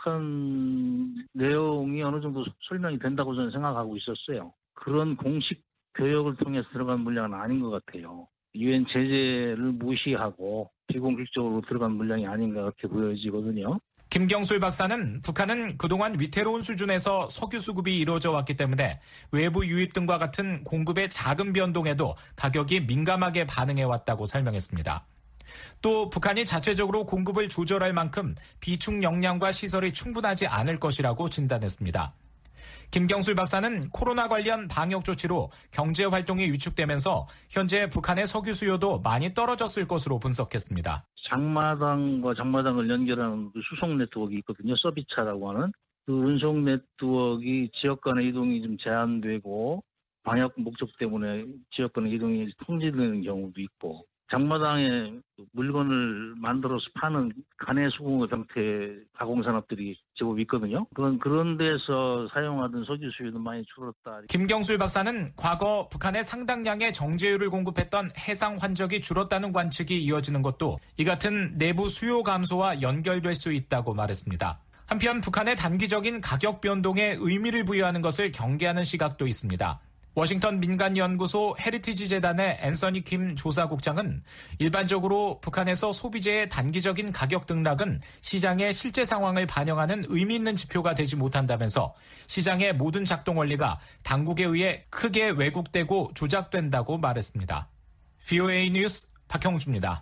파악한 내용이 어느 정도 설명이 된다고 저는 생각하고 있었어요. 그런 공식 교역을 통해서 들어간 물량은 아닌 것 같아요. 유엔 제재를 무시하고 비공식적으로 들어간 물량이 아닌가 그렇게 보여지거든요. 김경술 박사는 북한은 그동안 위태로운 수준에서 석유 수급이 이루어져 왔기 때문에 외부 유입 등과 같은 공급의 작은 변동에도 가격이 민감하게 반응해왔다고 설명했습니다. 또 북한이 자체적으로 공급을 조절할 만큼 비축 역량과 시설이 충분하지 않을 것이라고 진단했습니다. 김경술 박사는 코로나 관련 방역 조치로 경제 활동이 위축되면서 현재 북한의 석유 수요도 많이 떨어졌을 것으로 분석했습니다. 장마당과 장마당을 연결하는 그 수송 네트워크가 있거든요. 서비차라고 하는. 그 운송 네트워크가 지역 간의 이동이 좀 제한되고 방역 목적 때문에 지역 간의 이동이 통제되는 경우도 있고, 장마당에 물건을 만들어서 파는 간의 수공업 형태 가공산업들이 제법 있거든요. 그런 데서 사용하던 석유 수요도 많이 줄었다. 김경술 박사는 과거 북한에 상당량의 정제유를 공급했던 해상 환적이 줄었다는 관측이 이어지는 것도 이 같은 내부 수요 감소와 연결될 수 있다고 말했습니다. 한편 북한의 단기적인 가격 변동에 의미를 부여하는 것을 경계하는 시각도 있습니다. 워싱턴 민간연구소 헤리티지 재단의 앤서니 킴 조사국장은 일반적으로 북한에서 소비재의 단기적인 가격 등락은 시장의 실제 상황을 반영하는 의미 있는 지표가 되지 못한다면서 시장의 모든 작동 원리가 당국에 의해 크게 왜곡되고 조작된다고 말했습니다. VOA 뉴스 박형주입니다.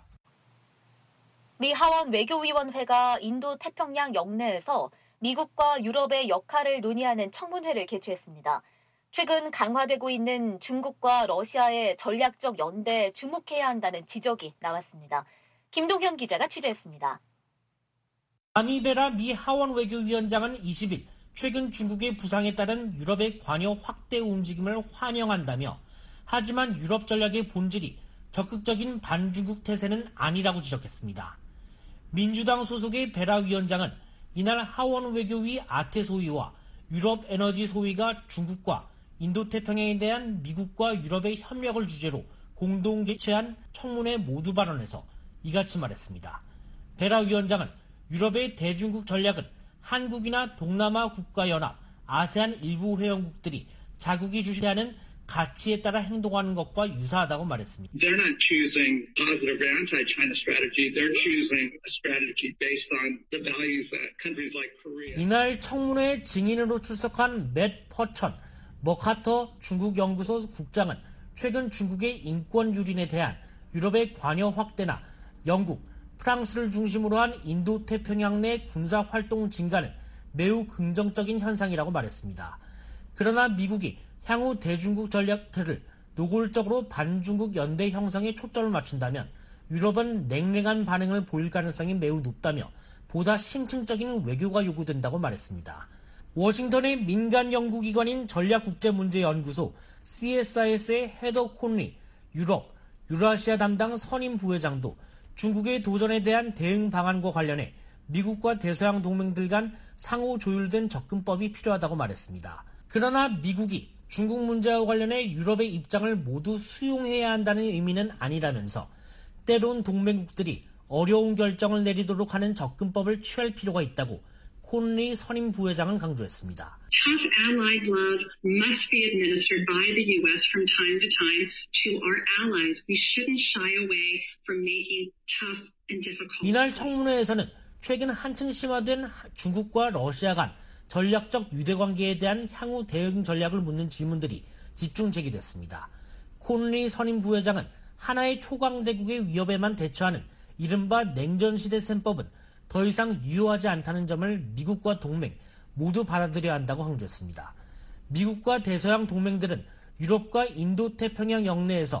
미 하원 외교위원회가 인도 태평양 영내에서 미국과 유럽의 역할을 논의하는 청문회를 개최했습니다. 최근 강화되고 있는 중국과 러시아의 전략적 연대에 주목해야 한다는 지적이 나왔습니다. 김동현 기자가 취재했습니다. 아미베라 미 하원 외교위원장은 20일 최근 중국의 부상에 따른 유럽의 관여 확대 움직임을 환영한다며, 하지만 유럽 전략의 본질이 적극적인 반중국 태세는 아니라고 지적했습니다. 민주당 소속의 베라 위원장은 이날 하원 외교위 아테 소위와 유럽 에너지 소위가 중국과 인도태평양에 대한 미국과 유럽의 협력을 주제로 공동 개최한 청문회 모두 발언에서 이같이 말했습니다. 베라 위원장은 유럽의 대중국 전략은 한국이나 동남아 국가연합, 아세안 일부 회원국들이 자국이 주시하는 가치에 따라 행동하는 것과 유사하다고 말했습니다. They're not choosing positive anti-China strategy. They're choosing a strategy based on the values that countries like Korea. 이날 청문회 증인으로 출석한 맷 퍼천 머카터 중국 연구소 국장은 최근 중국의 인권 유린에 대한 유럽의 관여 확대나 영국, 프랑스를 중심으로 한 인도 태평양 내 군사 활동 증가는 매우 긍정적인 현상이라고 말했습니다. 그러나 미국이 향후 대중국 전략들을 노골적으로 반중국 연대 형성에 초점을 맞춘다면 유럽은 냉랭한 반응을 보일 가능성이 매우 높다며 보다 심층적인 외교가 요구된다고 말했습니다. 워싱턴의 민간 연구기관인 전략국제문제연구소 CSIS의 헤더 콘리 유럽, 유라시아 담당 선임 부회장도 중국의 도전에 대한 대응 방안과 관련해 미국과 대서양 동맹들 간 상호 조율된 접근법이 필요하다고 말했습니다. 그러나 미국이 중국 문제와 관련해 유럽의 입장을 모두 수용해야 한다는 의미는 아니라면서 때론 동맹국들이 어려운 결정을 내리도록 하는 접근법을 취할 필요가 있다고 콘리 선임 부회장은 강조했습니다. Tough allied love must be administered by the U.S. from time to time to our allies. We shouldn't shy away from making tough and difficult. 이날 청문회에서는 최근 한층 심화된 중국과 러시아 간 전략적 유대관계에 대한 향후 대응 전략을 묻는 질문들이 집중 제기됐습니다. 콘리 선임 부회장은 하나의 초강대국의 위협에만 대처하는 이른바 냉전시대 셈법은 더 이상 유효하지 않다는 점을 미국과 동맹 모두 받아들여야 한다고 강조했습니다. 미국과 대서양 동맹들은 유럽과 인도태평양 영내에서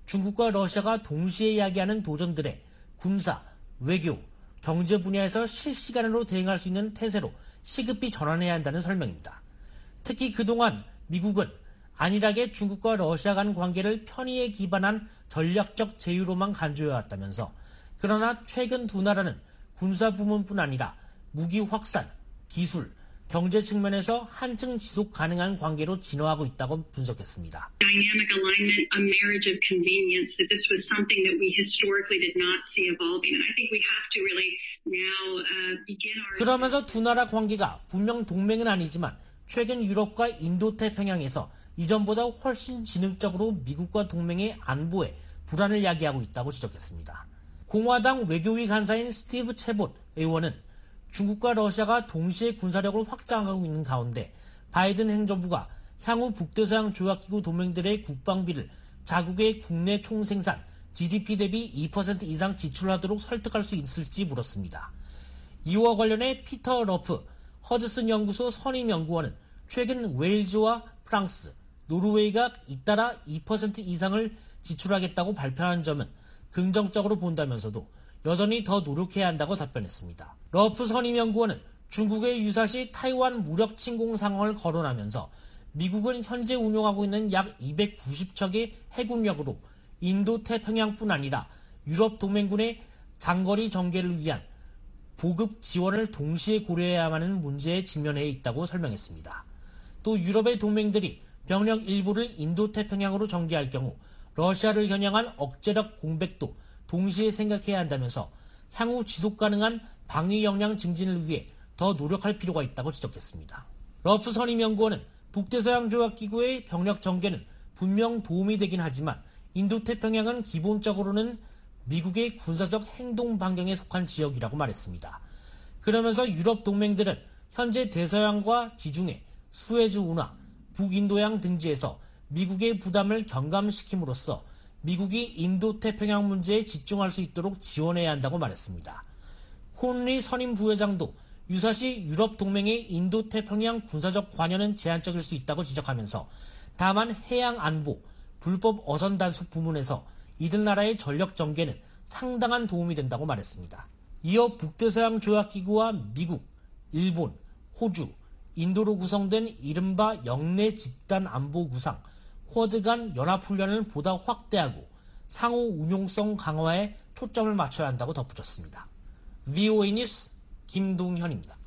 중국과 러시아가 동시에 이야기하는 도전들에 군사, 외교, 경제 분야에서 실시간으로 대응할 수 있는 태세로 시급히 전환해야 한다는 설명입니다. 특히 그동안 미국은 안일하게 중국과 러시아 간 관계를 편의에 기반한 전략적 제휴로만 간주해왔다면서, 그러나 최근 두 나라는 군사 부문뿐 아니라 무기 확산, 기술, 경제 측면에서 한층 지속 가능한 관계로 진화하고 있다고 분석했습니다. Dynamic alignment, a marriage of convenience, that this was something that we historically did not see evolving. And I think we have to really now begin our... 그러면서 두 나라 관계가 분명 동맹은 아니지만 최근 유럽과 인도태평양에서 이전보다 훨씬 지능적으로 미국과 동맹의 안보에 불안을 야기하고 있다고 지적했습니다. 공화당 외교위 간사인 스티브 체봇 의원은 중국과 러시아가 동시에 군사력을 확장하고 있는 가운데 바이든 행정부가 향후 북대서양 조약기구 동맹들의 국방비를 자국의 국내 총생산 GDP 대비 2% 이상 지출하도록 설득할 수 있을지 물었습니다. 이와 관련해 피터 러프 허드슨 연구소 선임연구원은 최근 웨일즈와 프랑스, 노르웨이가 잇따라 2% 이상을 지출하겠다고 발표한 점은 긍정적으로 본다면서도 여전히 더 노력해야 한다고 답변했습니다. 러프 선임연구원은 중국의 유사시 타이완 무력 침공 상황을 거론하면서 미국은 현재 운용하고 있는 약 290척의 해군력으로 인도태평양뿐 아니라 유럽 동맹군의 장거리 전개를 위한 보급 지원을 동시에 고려해야 하는 문제에 직면해 있다고 설명했습니다. 또 유럽의 동맹들이 병력 일부를 인도태평양으로 전개할 경우 러시아를 겨냥한 억제력 공백도 동시에 생각해야 한다면서 향후 지속가능한 방위 역량 증진을 위해 더 노력할 필요가 있다고 지적했습니다. 러프 선임연구원은 북대서양 조약기구의 병력 전개는 분명 도움이 되긴 하지만 인도태평양은 기본적으로는 미국의 군사적 행동 반경에 속한 지역이라고 말했습니다. 그러면서 유럽 동맹들은 현재 대서양과 지중해, 수에즈 운하, 북인도양 등지에서 미국의 부담을 경감시킴으로써 미국이 인도태평양 문제에 집중할 수 있도록 지원해야 한다고 말했습니다. 콘리 선임 부회장도 유사시 유럽 동맹의 인도태평양 군사적 관여는 제한적일 수 있다고 지적하면서 다만 해양 안보, 불법 어선 단속 부문에서 이들 나라의 전력 전개는 상당한 도움이 된다고 말했습니다. 이어 북대서양 조약기구와 미국, 일본, 호주, 인도로 구성된 이른바 영내 집단 안보 구상, 쿼드 간 연합훈련을 보다 확대하고 상호 운용성 강화에 초점을 맞춰야 한다고 덧붙였습니다. VOA 뉴스 김동현입니다.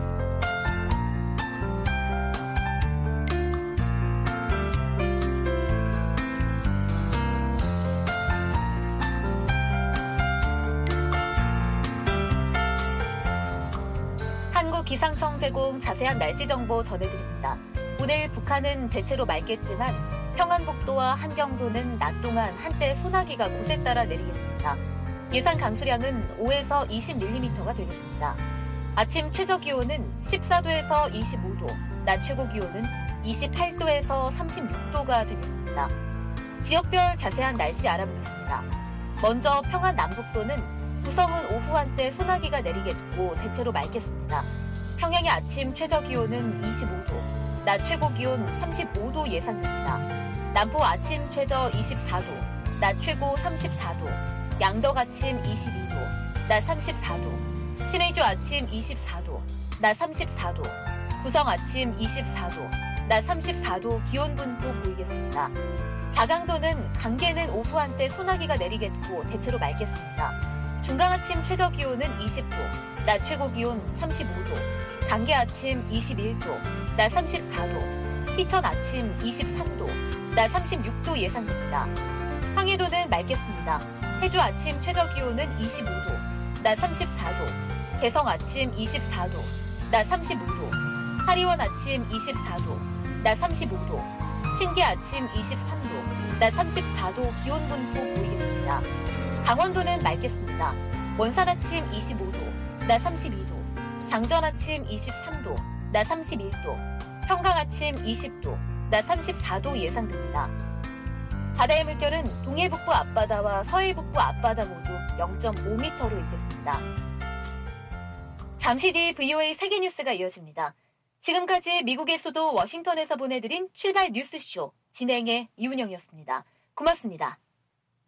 한국기상청 제공 자세한 날씨 정보 전해드립니다. 오늘 북한은 대체로 맑겠지만 평안북도와 한경도는 낮 동안 한때 소나기가 곳에 따라 내리겠습니다. 예상 강수량은 5에서 20mm가 되겠습니다. 아침 최저기온은 14도에서 25도, 낮 최고기온은 28도에서 36도가 되겠습니다. 지역별 자세한 날씨 알아보겠습니다. 먼저 평안 남북도는 구성은 오후 한때 소나기가 내리겠고 대체로 맑겠습니다. 평양의 아침 최저기온은 25도, 낮 최고기온 35도 예상됩니다. 남포 아침 최저 24도, 낮 최고 34도, 양덕 아침 22도, 낮 34도, 신의주 아침 24도, 낮 34도, 구성 아침 24도, 낮 34도 기온 분포 보이겠습니다. 자강도는 강계는 오후 한때 소나기가 내리겠고 대체로 맑겠습니다. 중강 아침 최저기온은 20도, 낮 최고기온 35도, 강계 아침 21도, 낮 34도, 희천 아침 23도, 낮 36도 예상됩니다. 황해도는 맑겠습니다. 해주 아침 최저기온은 25도, 낮 34도, 개성 아침 24도, 낮 35도, 하리원 아침 24도, 낮 35도, 신계 아침 23도, 낮 34도 기온 분포 보이겠습니다. 강원도는 맑겠습니다. 원산 아침 25도, 낮 32도, 장전 아침 23도, 낮 31도, 평강 아침 20도, 낮 34도 예상됩니다. 바다의 물결은 동해 북부 앞바다와 서해 북부 앞바다 모두 0.5m로 일겠습니다. 잠시 뒤 VOA 세계뉴스가 이어집니다. 지금까지 미국의 수도 워싱턴에서 보내드린 출발 뉴스쇼 진행의 이운영이었습니다. 고맙습니다.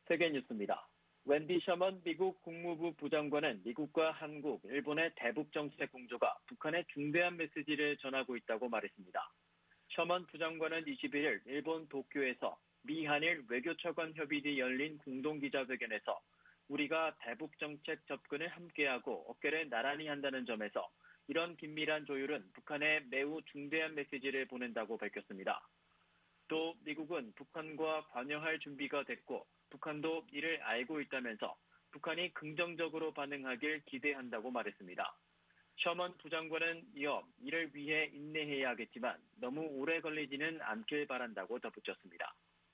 세계뉴스입니다. 웬디 셔먼 미국 국무부 부장관은 미국과 한국, 일본의 대북 정책 공조가 북한에 중대한 메시지를 전하고 있다고 말했습니다. 셔먼 부장관은 21일 일본 도쿄에서 미 한일 외교차관 협의뒤 열린 공동기자회견에서 우리가 대북 정책 접근을 함께하고 어깨를 나란히 한다는 점에서 이런 긴밀한 조율은 북한에 매우 중대한 메시지를 보낸다고 밝혔습니다. 또 미국은 북한과 관여할 준비가 됐고 북한도 이를 알고 있다면서 북한이 긍정적으로 반응하길 기대한다고 말했습니다. 셔먼 부장관은 이어 이를 위해 인내해야겠지만 너무 오래 걸리지는 않길 바란다고 덧붙였습니다.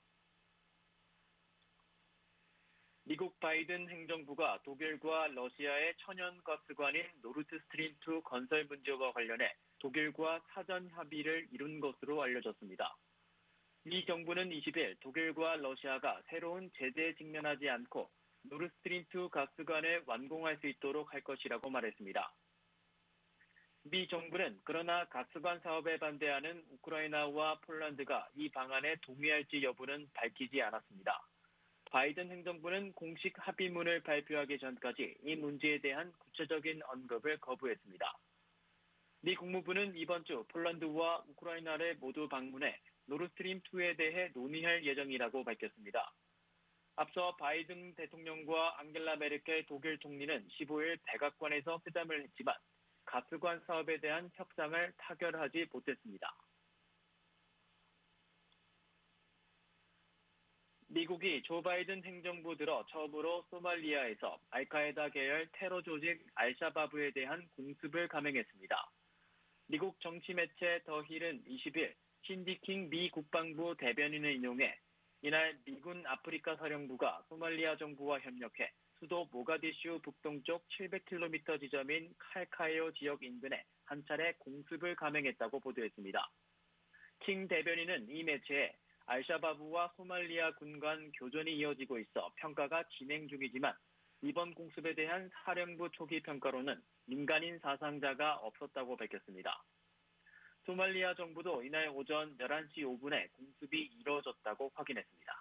미국 바이든 행정부가 독일과 러시아의 천연가스관인 노르드스트림2 건설 문제와 관련해 독일과 사전 협의를 이룬 것으로 알려졌습니다. 미 정부는 20일 독일과 러시아가 새로운 제재에 직면하지 않고 노르드스트림2 가스관을 완공할 수 있도록 할 것이라고 말했습니다. 미 정부는 그러나 가스관 사업에 반대하는 우크라이나와 폴란드가 이 방안에 동의할지 여부는 밝히지 않았습니다. 바이든 행정부는 공식 합의문을 발표하기 전까지 이 문제에 대한 구체적인 언급을 거부했습니다. 미 국무부는 이번 주 폴란드와 우크라이나를 모두 방문해 노르드스트림2에 대해 논의할 예정이라고 밝혔습니다. 앞서 바이든 대통령과 앙겔라 메르켈 독일 총리는 15일 백악관에서 회담을 했지만 가스관 사업에 대한 협상을 타결하지 못했습니다. 미국이 조 바이든 행정부 들어 처음으로 소말리아에서 알카에다 계열 테러 조직 알샤바브에 대한 공습을 감행했습니다. 미국 정치 매체 더 힐은 20일 신디킹 미 국방부 대변인을 인용해 이날 미군 아프리카 사령부가 소말리아 정부와 협력해 수도 모가디슈 북동쪽 700km 지점인 칼카요 지역 인근에 한 차례 공습을 감행했다고 보도했습니다. 킹 대변인은 이 매체에 알샤바브와 소말리아 군 간 교전이 이어지고 있어 평가가 진행 중이지만 이번 공습에 대한 사령부 초기 평가로는 민간인 사상자가 없었다고 밝혔습니다. 소말리아 정부도 이날 오전 11시 5분에 공습이 이뤄졌다고 확인했습니다.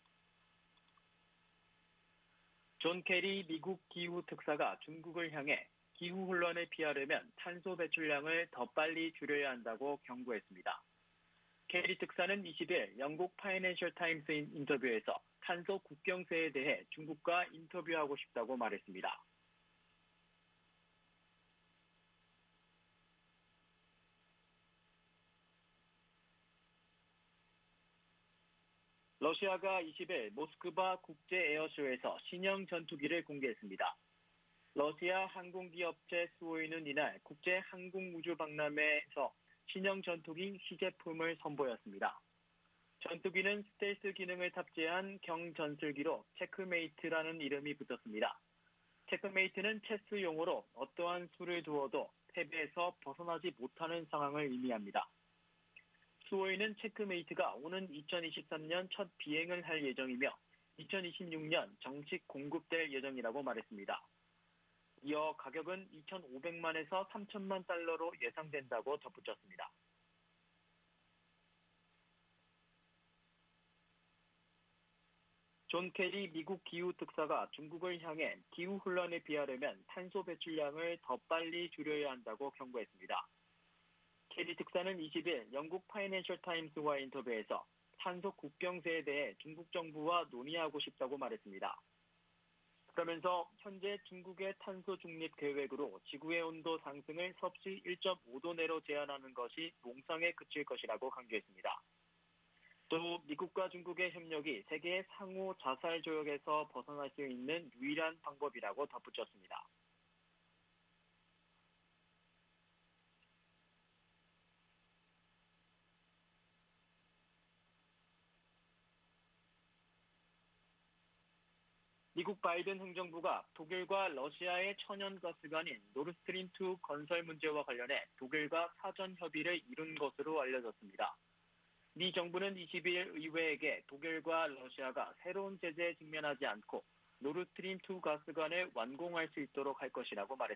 존 케리 미국 기후특사가 중국을 향해 기후혼란을 피하려면 탄소 배출량을 더 빨리 줄여야 한다고 경고했습니다. 케리 특사는 20일 영국 파이낸셜 타임스 인터뷰에서 탄소 국경세에 대해 중국과 인터뷰하고 싶다고 말했습니다. 러시아가 20일 모스크바 국제 에어쇼에서 신형 전투기를 공개했습니다. 러시아 항공기 업체 수호이는 이날 국제 항공우주박람회에서 신형 전투기 시제품을 선보였습니다. 전투기는 스텔스 기능을 탑재한 경전술기로 체크메이트라는 이름이 붙었습니다. 체크메이트는 체스 용어로 어떠한 수를 두어도 패배에서 벗어나지 못하는 상황을 의미합니다. 수호이는 체크메이트가 오는 2023년 첫 비행을 할 예정이며 2026년 정식 공급될 예정이라고 말했습니다. 이어 가격은 2,500만에서 3,000만 달러로 예상된다고 덧붙였습니다. 존 케리 미국 기후특사가 중국을 향해 기후혼란을 피하려면 탄소 배출량을 더 빨리 줄여야 한다고 경고했습니다. 케리 특사는 20일 영국 파이낸셜 타임스와 인터뷰에서 탄소 국경세에 대해 중국 정부와 논의하고 싶다고 말했습니다. 그러면서 현재 중국의 탄소 중립 계획으로 지구의 온도 상승을 섭씨 1.5도 내로 제한하는 것이 몽상에 그칠 것이라고 강조했습니다. 또 미국과 중국의 협력이 세계의 상호 자살 조약에서 벗어날 수 있는 유일한 방법이라고 덧붙였습니다. 미국 바이든 행정부가 독일과 러시아의 천연가스관인 노르드스트림2 건설 문제와 관련해 독일과 사전 협의를 이룬 것으로 알려졌습니다. 미 정부는 22일 의회에게 독일과 러시아가 새로운 제재에 직면하지 않고 노르드스트림2 가스관을 완공할 수 있도록 할 것이라고 말했습니다.